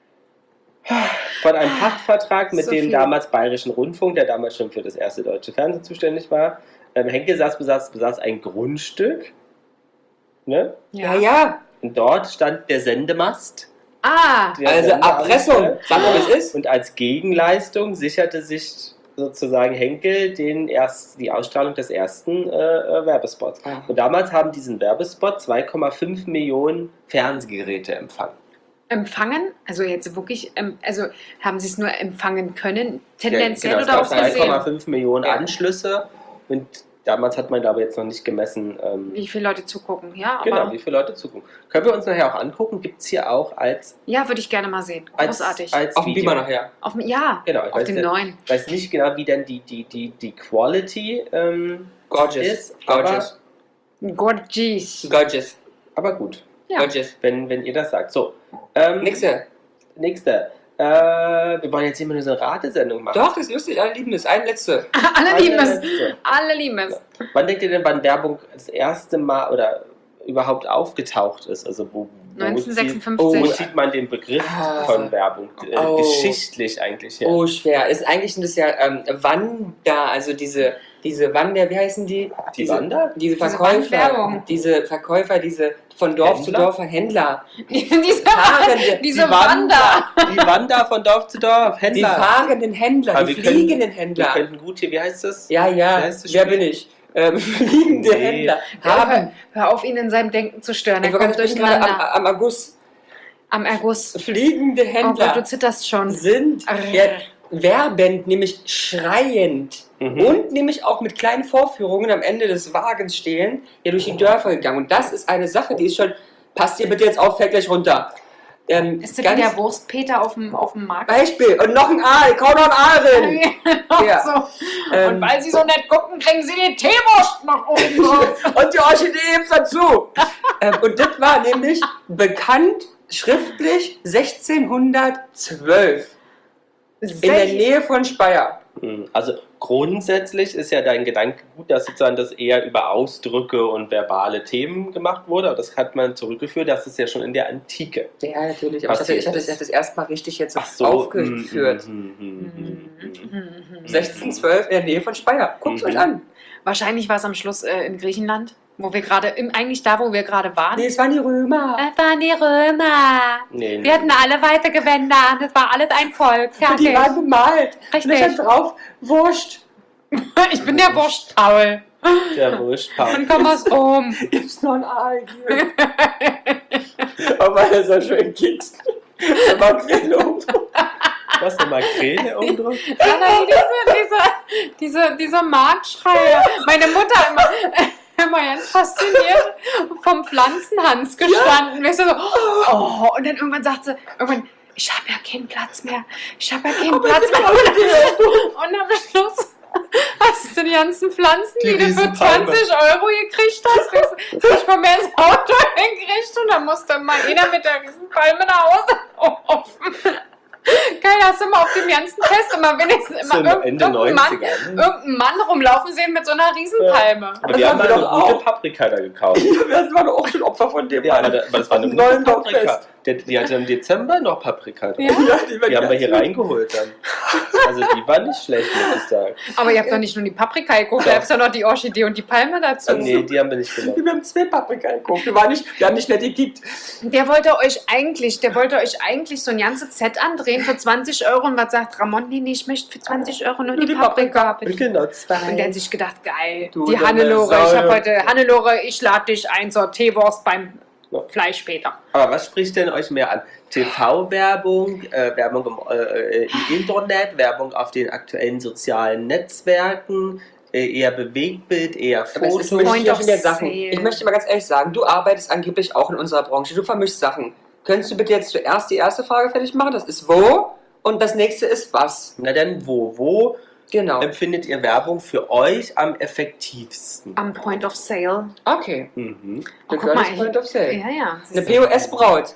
von einem Pachtvertrag mit So dem viel. damals Bayerischen Rundfunk, der damals schon für das erste deutsche Fernsehen zuständig war, ähm, Henkel saß, besaß, besaß ein Grundstück, ne? Ja, ja. Und dort stand der Sendemast. Ah, der Also Sendeanstalt. Erpressung. Sag mal, wie es ist. Und als Gegenleistung sicherte sich sozusagen Henkel den erst, die Ausstrahlung des ersten äh, äh, Werbespots. Ah. Und damals haben diesen Werbespot zwei Komma fünf Millionen Fernsehgeräte empfangen. empfangen? Also jetzt wirklich, ähm, also haben Sie es nur empfangen können, tendenziell Ja, genau, oder es auch gab zwei gesehen? Komma fünf Millionen Ja. Anschlüsse und damals hat man, glaube ich, jetzt noch nicht gemessen, ähm, Wie viele Leute zugucken, ja, aber genau, wie viele Leute zugucken. Können wir uns nachher auch angucken, gibt es hier auch als, ja, würde ich gerne mal sehen. als, Großartig. als Auf dem Video. Beamer nachher. Auf, dem- ja, Genau, ich auf weiß, dem nicht, neuen. ich weiß nicht genau, wie denn die, die, die, die Quality ähm, Gorgeous. ist, aber, Gorgeous. Gorgeous. Gorgeous. aber gut, Ja. Gorgeous. wenn, wenn ihr das sagt. So, ähm, Nächste. nächste. Äh, wir wollen jetzt immer nur so eine Ratesendung machen. Doch, das ist lustig. Alle lieben es. Eine letzte. Alle Eine lieben es. letzte. Alle lieben es. Wann denkt ihr denn, wann Werbung das erste Mal oder überhaupt aufgetaucht ist? Also wo, wo, zieht, neunzehnhundertsechsundfünfzig. wo zieht man den Begriff Ah. von Werbung äh, Oh. geschichtlich eigentlich her? Oh, schwer. Ist eigentlich das ja, ähm, wann da also diese diese Wander, wie heißen die? Die diese, Wander? Diese Diese Verkäufer, Wandwerbung. diese Verkäufer, diese von Dorf Händler? zu Dorf Händler. diese Fahrende, diese die Wander. Die Wander von Dorf zu Dorf, Die Händler. fahrenden Händler, Aber die wir können- fliegenden Wir Händler. könnten gut hier, wie heißt das? Ja, ja, Wie heißt das wer Spiel? bin ich? Ähm, fliegende Nee. Händler Hör, haben. hör auf, ihn in seinem Denken zu stören. Ich Er war kommt gerade ich bin gerade am, durcheinander. am August. Am Erguss. Fliegende Oh Gott, Händler du zitterst schon. sind Arr. ja, werbend, nämlich schreiend Mhm. und nämlich auch mit kleinen Vorführungen am Ende des Wagens stehen, ja durch die Dörfer gegangen. Und das ist eine Sache, die ist schon, passt ihr bitte jetzt auf, fällt gleich runter. Ähm, Ist das wie der Wurstpeter auf dem, auf dem Markt? Beispiel, und noch ein Aal, kaum noch ein Aal drin. Ja. so. Ähm, Und weil sie so nett gucken, kriegen sie die Teewurst nach oben drauf. Und die Orchidee gibt's dazu. ähm, und das war nämlich bekannt schriftlich sechzehnhundertzwölf in der Nähe von Speyer. Mhm. Also grundsätzlich ist ja dein Gedanke gut, dass sozusagen das eher über Ausdrücke und verbale Themen gemacht wurde. Aber das hat man zurückgeführt, das ist ja schon in der Antike. Ja, natürlich. Aber ich hatte, Passiert ich hatte ist. das, das erstmal richtig jetzt Ach so. aufgeführt. Mhm, mhm, mhm, mhm. sechzehnhundertzwölf in der Nähe von Speyer. Guckt Mhm. euch an. Wahrscheinlich war es am Schluss äh, in Griechenland, wo wir gerade, im- eigentlich da, wo wir gerade waren. Nee, es waren die Römer. Das waren die Römer. Nee, nee. Wir hatten alle weite Gewänder an. Das war alles ein Volk. Und die waren bemalt. Und da Richtig. stand drauf, Wurst. Ich bin der Wurstpaul. Der Wurstpaul. Und komm aus Rom. Gibt's noch ein Aal hier? Aber er ist ja schön kickst. Der Makrele um. Was, eine Makrele oben drauf? Ja, nein, diese, diese, diese, diese Marktschreier. Meine Mutter immer, immer ganz fasziniert vom Pflanzenhans gestanden. Weißt du, so, oh, und dann irgendwann sagt sie, irgendwann, ich habe ja keinen Platz mehr. Ich habe ja keinen Platz mehr. Und am Schluss hast du die ganzen Pflanzen, die, Die du für Riesenpalme. zwanzig Euro gekriegt hast, hast du nicht mal mehr ins Auto gekriegt und dann musste mal einer mit der Riesenpalme nach Hause laufen. Geil, hast du immer auf dem ganzen Fest immer wenigstens immer So irgendein, Ende irgendeinen Mann, neunziger. Ne? irgendeinen Mann rumlaufen sehen mit so einer Riesenpalme. Aber Das die haben haben wir eine doch gute auch. Paprika da gekauft. Das war doch auch schon Opfer von dem. Ja, Mann. aber da- aber das war eine Auf dem gute neuen Paprika. Dorffest. Der, die hatte im Dezember noch Paprika drauf. Ja? Ja, die, Die haben wir hier reingeholt dann. Also die war nicht schlecht, muss ich sagen. Aber ihr habt doch nicht nur die Paprika geguckt, ihr habt ja noch die Orchidee und die Palme dazu. Äh, nee, die haben wir nicht genommen. Wir haben zwei Paprika gekauft. Wir, waren nicht, wir haben nicht nett gekickt. Der wollte euch eigentlich, der wollte euch eigentlich so ein ganzes Set andrehen für zwanzig Euro und was sagt Ramon, nee, nee, ich möchte für zwanzig Euro nur die, die Paprika. bitte. Genau, zwei. Und der hat sich gedacht, geil, Du die dumme Hannelore, ich Sau. habe heute, Hannelore, ich lade dich ein zur Teewurst beim Ja. Fleisch später. Aber was spricht denn euch mehr an? T V-Werbung, äh, Werbung im, äh, im Internet, Werbung auf den aktuellen sozialen Netzwerken, äh, eher Bewegtbild, eher Aber es ist Foto? Point ja of schon wieder Sachen. sale. Ich möchte mal ganz ehrlich sagen, du arbeitest angeblich auch in unserer Branche. Du vermischst Sachen. Könntest du bitte jetzt zuerst die erste Frage fertig machen? Das ist wo und das nächste ist was. Na dann wo? Wo Genau. empfindet ihr Werbung für euch am effektivsten? Am Point of Sale. Okay. Mhm. Oh, The guck girl mal, is point of sale. Ja, ja. Eine P O S-Braut.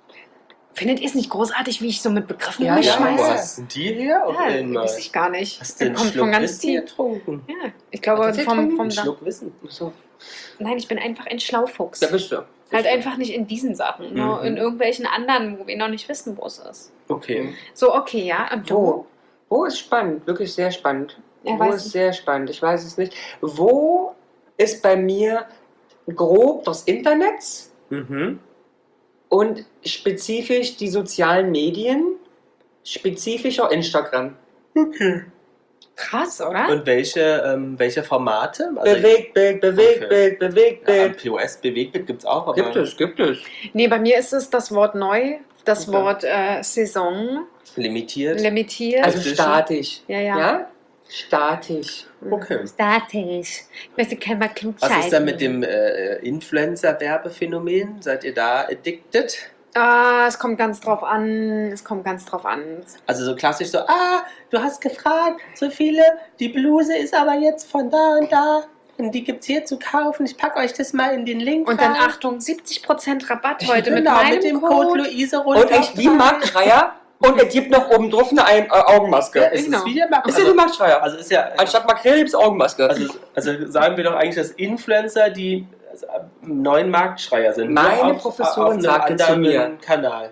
Findet ihr es nicht großartig, wie ich so mit Begriffen Ja, Ja, ja. wo rumschmeiße? hast denn die her? Auf Ja, einmal? weiß ich gar nicht. Hast du einen Kommt Schluck von ganz Whisky tief. getrunken? Ja, ich glaube Hat sie vom, getrunken? vom Einen Schluck Wissen. So. Nein, ich bin einfach ein Schlaufuchs. Da bist du. Halt einfach nicht in diesen Sachen, nur Mhm. in irgendwelchen anderen, wo wir noch nicht wissen, wo es ist. Okay. So, okay, ja. Und du? Wo? Wo ist spannend? Wirklich sehr spannend. Ja, Wo weiß ist nicht. sehr spannend? Ich weiß es nicht. Wo ist bei mir grob das Internet Mhm. und spezifisch die sozialen Medien, spezifisch auch Instagram? Okay. Krass, oder? Und welche, ähm, welche Formate? Also, Bewegtbild, Bewegtbild, ja, am Bewegtbild. P O S Bewegtbild gibt es auch, aber Gibt es, gibt es. Nee, bei mir ist es das Wort neu, das Okay. Wort äh, Saison, limitiert. limitiert. Also Dazwischen? statisch. ja, ja. Ja? Statisch. Okay. Statisch. Ich möchte kein mal Was ist da mit dem äh, Influencer-Werbephänomen? Seid ihr da addicted? Ah, es kommt ganz drauf an. Es kommt ganz drauf an. Also so klassisch so, ah, du hast gefragt, so viele, die Bluse ist aber jetzt von da und da und die gibt's hier zu kaufen. Ich packe euch das mal in den Link Und dann rein. Achtung, siebzig Prozent Rabatt heute mit Genau, meinem mit dem Code. Code Luise runter. Und echt wie Marktschreier und es gibt noch oben drauf eine Ein äh, Augenmaske. Ja, es Genau. ist wie der Markt. Ist ja die Also, Marktschreier. also ist ja, Anstatt Makrele gibt es Augenmaske. also, also sagen wir doch eigentlich, dass Influencer die neuen Marktschreier sind. Meine Nur auf, Professorin auf einem sagte zu anderen mir. Kanal.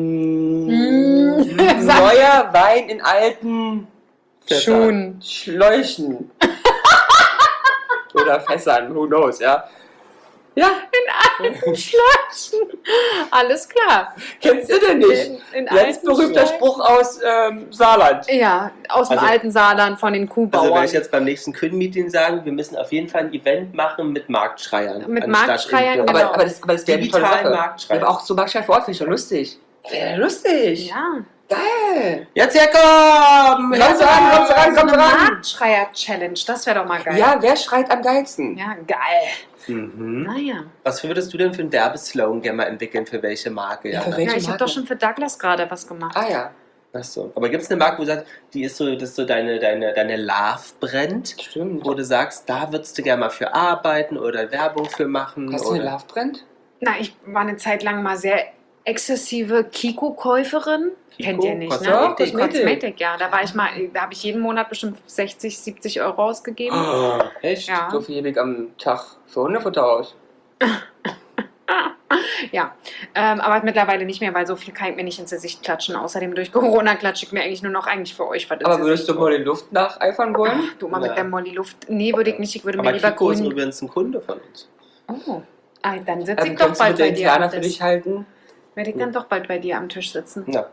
Mm, Sag- neuer Wein in alten Fässer. Schon. Schläuchen. oder Fässern, who knows, ja. Ja, Schläuchen. Alles klar. kennst du denn nicht? In, in Ganz alten berühmter Schläuchen. Spruch aus ähm, Saarland. Ja, aus dem Also- alten Saarland von den Kuhbauern. Also werde ich jetzt beim nächsten Kühnmeeting sagen, wir müssen auf jeden Fall ein Event machen mit Marktschreiern. Mit anstatt Marktschreiern, in- genau. Aber, aber das, aber das wäre eine tolle Digitalen Sache. Marktschreier. Aber auch so Marktschreier vor Ort finde ich schon lustig. Wäre lustig. ja. Geil. Jetzt herkommen! Kommt ran, kommt ran, So kommt eine ran. Marktschreier-Challenge, das wäre doch mal geil. Ja, wer schreit am geilsten? Ja, geil. Mhm. Naja. Was würdest du denn für einen Werbeslogan gerne mal entwickeln, für welche Marke? Ja, für Jana? welche? Ja, ich habe Marke? doch schon für Douglas gerade was gemacht. Ah ja, Achso. Aber gibt es eine Marke, wo du sagst, die ist so, das ist so deine, deine, deine Love brennt, stimmt. wo du sagst, da würdest du gerne mal für arbeiten oder Werbung für machen? Hast du eine oder? Love brennt? Na, ich war eine Zeit lang mal sehr exzessive Kiko-Käuferin. Kiko? Kennt ihr nicht, ne? Kosmetik? Kosmetik. Kosmetik, ja. Da war ich mal, da habe ich jeden Monat bestimmt sechzig, siebzig Euro ausgegeben. Oh, echt? Ja. So viel gebe ich am Tag für Hundefutter aus. Ja, ähm, aber mittlerweile nicht mehr, weil so viel kann ich mir nicht ins Gesicht klatschen. Außerdem durch Corona klatsche ich mir eigentlich nur noch eigentlich für euch was ins Aber würdest Gesicht. du mal die Luft nacheifern wollen? Ach, du mal Ja. mit der Molly Luft. Nee, würde ich nicht. Ich würde Aber mir lieber Kiko ist grün. übrigens ein Kunde von uns. Oh. Ah, dann sitze Also ich doch kannst du bald mit der bei dir Indianer am für Tisch. dich halten? Werde ich dann doch bald bei dir am Tisch sitzen. Ja.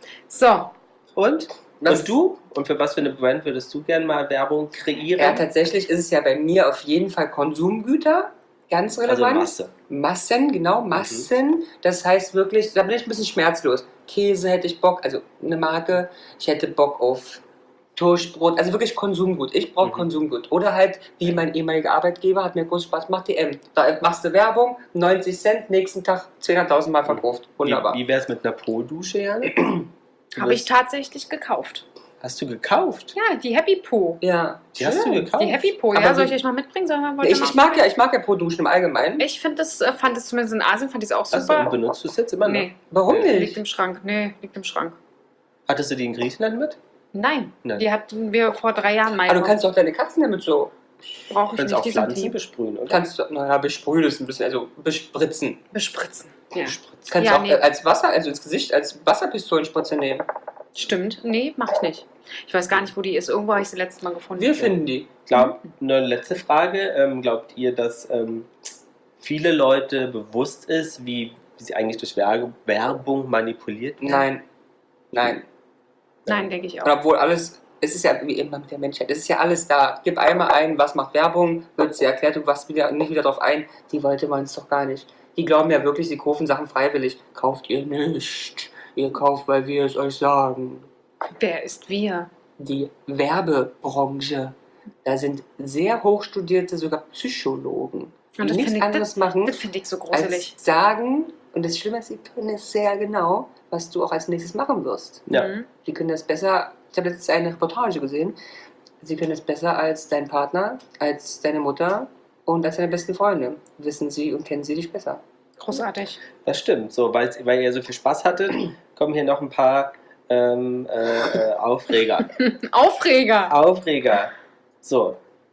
So, Und? Was- Und du? Und für was für eine Brand würdest du gerne mal Werbung kreieren? Ja, tatsächlich ist es ja bei mir auf jeden Fall Konsumgüter. Ganz also relevant. Masse. Massen, genau, Massen. Das heißt wirklich, da bin ich ein bisschen schmerzlos. Käse hätte ich Bock, also eine Marke. Ich hätte Bock auf Toastbrot, also wirklich Konsumgut. Ich brauche Mhm. Konsumgut. Oder halt, wie mein ehemaliger Arbeitgeber, hat mir großen Spaß gemacht, D M. Da machst du Werbung, neunzig Cent, nächsten Tag zweihunderttausend Mal verkauft. Wunderbar. Wie, wie wäre es mit einer Po-Dusche, Jana? Du habe ich wirst- tatsächlich gekauft. Hast du gekauft? Ja, die Happy Po. Ja. Die hast du schön. gekauft? Die Happy Po, Aber ja, soll wie- ich euch mal mitbringen? Sollen wir Ja, wollt ich, ihr ich mal- mag ja, ich mag ja Pro-Duschen im Allgemeinen. Ich finde das, äh, fand es zumindest in Asien, fand ich es auch Also, super. benutzt du es jetzt immer noch? Nee, Warum Nee, liegt nicht? im Schrank. Nee, liegt im Schrank. Hattest du die in Griechenland mit? Nein, Nein. die hatten wir vor drei Jahren mal. Aber du kannst doch deine Katzen damit so. brauche ich Kannst nicht, auch die sind Pflanzen lieb. besprühen, oder? Kannst du, naja, besprühen ist ein bisschen, also bespritzen. Bespritzen. Ja. Bespritzen. Kannst Ja, du auch nee. äh, als Wasser, also ins Gesicht, als Wasserpistolenspritze nehmen. Stimmt. Nee, mach ich nicht. Ich weiß gar nicht, wo die ist. Irgendwo habe ich sie letztes Mal gefunden. Wir finden die. Glaub, eine letzte Frage. Ähm, glaubt ihr, dass ähm, viele Leute bewusst ist, wie, wie sie eigentlich durch Wer- Werbung manipuliert werden? Nein. Nein. Nein, denke ich Und auch. obwohl alles, es ist ja wie immer mit der Menschheit, es ist ja alles da. Gib einmal ein, was macht Werbung, wird sie erklärt, du wachst wieder, nicht wieder drauf ein. Die wollte man es doch gar nicht. Die glauben ja wirklich, sie kaufen Sachen freiwillig. Kauft ihr nicht. Ihr kauft, weil wir es euch sagen. Wer ist wir? Die Werbebranche. Da sind sehr hochstudierte, sogar Psychologen, die Und das nichts finde ich, anderes das, machen, das finde ich so gruselig. als sagen, und das Schlimme ist, sie können es sehr genau, was du auch als nächstes machen wirst. Ja. Mhm. Sie können das besser, ich habe letztens eine Reportage gesehen, sie können es besser als dein Partner, als deine Mutter und als deine besten Freunde. Wissen sie und kennen sie dich besser. Großartig. Das stimmt. So, weil, weil ihr so viel Spaß hattet, kommen hier noch ein paar ähm, äh, äh, Aufreger. Aufreger. Aufreger. So.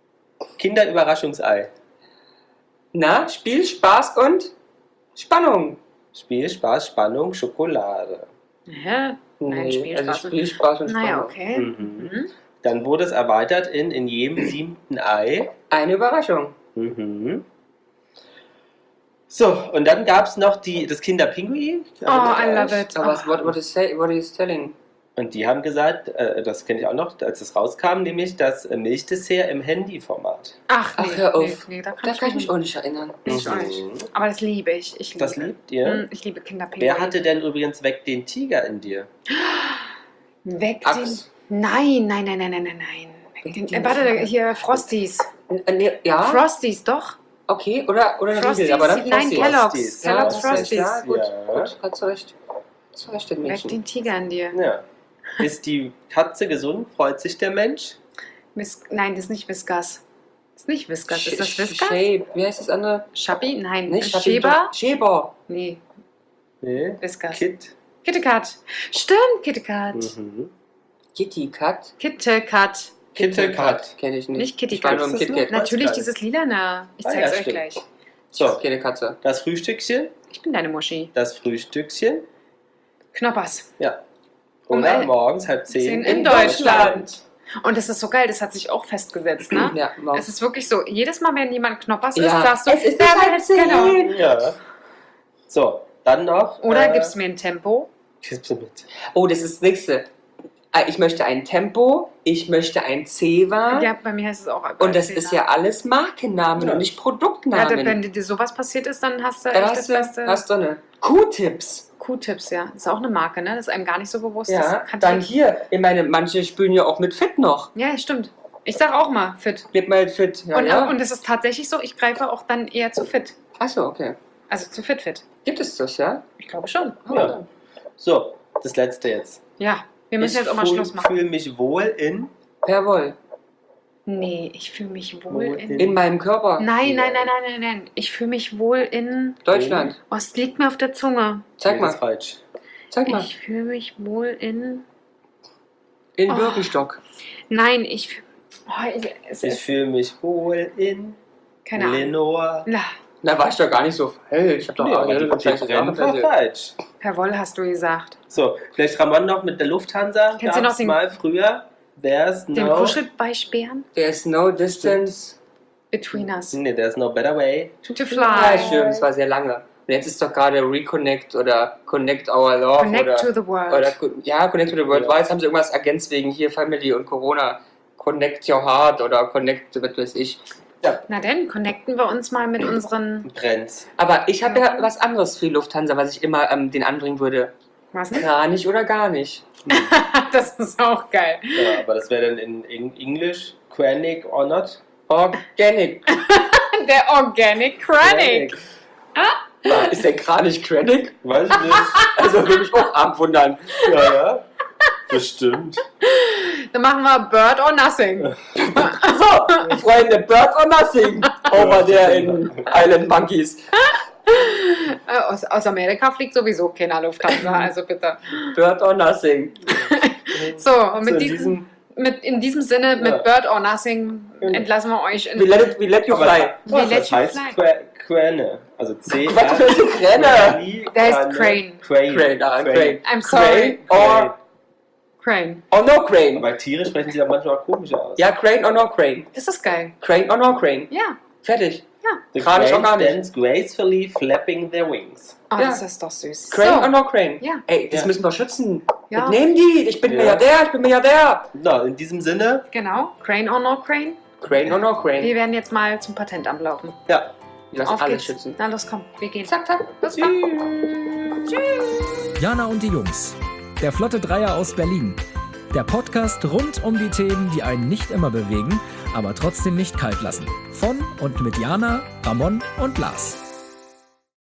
Kinderüberraschungsei. Na, Spiel, Spaß und Spannung. Spiel, Spaß, Spannung, Schokolade. Hä? Nein, Spiel, also Spaß und- Spiel, Spaß und Spannung. Naja, okay. Mhm. Mhm. Dann wurde es erweitert in in jedem siebten Ei. Eine Überraschung. Mhm. So, und dann gab es noch die, das Kinderpinguin. Oh, I love it. Aber was, what, what, is say, what is telling? Und die haben gesagt, äh, das kenne ich auch noch, als es rauskam, nämlich das äh, Milchdessert im Handyformat. Ach, nee, Ach, hör nee, auf. nee, da kann, Da ich, kann ich mich nicht. auch nicht erinnern. Ich auch nicht. Aber das liebe ich. ich liebe. Das liebt ihr? Mhm, Ich liebe Kinderpinguine. Wer hatte denn übrigens weg den Tiger in dir? Weg den... Axt. Nein, nein, nein, nein, nein, nein, nein. Weg den, äh, warte, hier, Frosties. Äh, nee, ja, Frosties, doch. okay, oder, oder eine Frosties, Riegel, aber dann nein, Frosties. Kellogg's. Frosties. Kellogg's Ja, hast recht, Frosties. Ja, gut, Ja. gut, hast du recht. Hast du recht, den Weg Mädchen. den Tiger in dir. Ja. Ist die Katze gesund? Freut sich der Mensch? Whis Nein, das ist nicht Whiskas. Das ist nicht Whiskas. Ist das Sch- Whiskas? Shape, wie heißt das andere? Schappi? Nein. Nicht Äh, Shape, Schäber? doch. Schäber. Nee, Nee. Whiskas. Kit. Kittekat. Stimmt, Kittekat. Mhm. Kitty Cat. Kittekat. Kittekat. Kenne ich nicht. Nicht Kitty Ich war Cat. nur im Ist das KitKat. noch? Natürlich gar nicht. dieses Lilane. Ich Ah, zeig's ja, euch stimmt. gleich. So, Keine Katze. das Frühstückchen. Ich bin deine Muschi. Das Frühstückchen. Knoppers. Ja. Um Oder el- morgens halb zehn Zehn in Deutschland. Und das ist so geil, das hat sich auch festgesetzt, ne? Ja, wow. Es ist wirklich so, jedes Mal, wenn jemand Knoppers isst, Ja. sagst du, Es ist ja, nicht halb zehn. genau. Ja. So, dann noch. Oder äh, gibst du mir ein Tempo? Gibst du mit. Oh, das ist das nächste. Ah, Ich möchte ein Tempo, ich möchte ein Zewa. Ja, bei mir heißt es auch Und das ist ja alles Markennamen Ja. und nicht Ja, Produktnamen. da- wenn dir sowas passiert ist, dann hast du Da echt hast das du, Beste. hast du eine Q-Tips. Q-Tips, ja. Das ist auch eine Marke, ne? Das ist einem gar nicht so bewusst. Ja, das kann dann ich- hier. Ich meine, manche spülen ja auch mit Fit noch. Ja, stimmt. Ich sag auch mal fit. Gib mal Fit. Ja, und, ja. und es ist tatsächlich so, ich greife auch dann eher zu fit. Achso, okay. Also zu fit fit. Gibt es das, ja? Ich glaube schon. Ja. So, das letzte jetzt. Ja, wir müssen ich jetzt auch mal fühl- Schluss machen. fühle mich wohl in. Jawohl. Nee, ich fühle mich wohl Wohl in... in- In meinem Körper. Nein, nein, nein, nein, nein, nein. Ich fühle mich wohl in... Deutschland. Oh, es liegt mir auf der Zunge. Zeig Nee, mal. Das ist falsch. Zeig mal. Ich fühle mich wohl in... In Oh. Birkenstock. Nein, ich... Oh, ich es Ich ist... fühle mich wohl in. Keine Ahnung. Lenore. Na, Da war ich doch gar nicht so falsch. Ich hab doch Nee, aber ja, die, das die gleiche Trend war Sache. falsch. per Woll hast du gesagt. So, vielleicht Ramon noch mit der Lufthansa. Kennst du noch Gab's den- mal früher. There's Den no. Kuschelbeißbären? There's no distance. Between us. Nee, there's no better way. To Ja, fly. stimmt, das war sehr lange. Und jetzt ist doch gerade Reconnect oder Connect Our Love Connect oder, to the world. oder ja, Connect to the World Ja. war. Jetzt haben sie irgendwas ergänzt wegen hier Family und Corona. Connect Your Heart oder Connect, was weiß ich. Na denn, connecten wir uns mal mit unseren... Brennt's. Aber ich habe ja was anderes für Lufthansa, was ich immer ähm, den anbringen würde. Was denn? Kranich oder gar nicht. Das ist auch geil. Ja, aber das wäre dann in, in Englisch. Quanic or not? Organic. Der Organic Chronic. Ist der Kranich Kranich? Weiß ich nicht. Also würde mich auch arg wundern. Ja, ja. Bestimmt. Dann machen wir Bird or Nothing. So, Freunde, Bird or Nothing. Over there in Island Monkeys. Äh, aus, aus Amerika fliegt sowieso keiner Lufthansa, also bitte. Bird or Nothing. So, und mit So, in diesem, diesem- mit, in diesem Sinne, mit Ja. Bird or Nothing entlassen wir euch in... We let, it, we let you Aber fly. was, let das you heißt fly. Qua- Quane. Also C. Was für eine Kräne? Der ist Crane. Crane. Crane, ah, Crane. I'm sorry. Crane or, Crane. or no Crane. Aber Tiere sprechen sich ja manchmal komisch aus. Ja, Crane or no Crane. Das ist geil. Crane or no Crane. Ja. Fertig. The Kranich crane auch gar nicht. stands gracefully flapping their wings. Oh, Ja. das ist doch süß. Crane or so. no Crane. Ja. Ey, das Ja. müssen wir schützen. Ja. Nehmen die. Ich bin Ja. Milliardär, ich bin Milliardär. Na, in diesem Sinne, Genau. Crane or no Crane. Crane or no Crane. Wir werden jetzt mal zum Patentamt laufen. ja. Wir lassen Auf alles geht's. schützen. Na los, komm, wir gehen. Zack, zack. Los, komm. Tschüss. Jana und die Jungs. Der Flotte Dreier aus Berlin. Der Podcast rund um die Themen, die einen nicht immer bewegen, aber trotzdem nicht kalt lassen. Von und mit Jana, Ramon und Lars.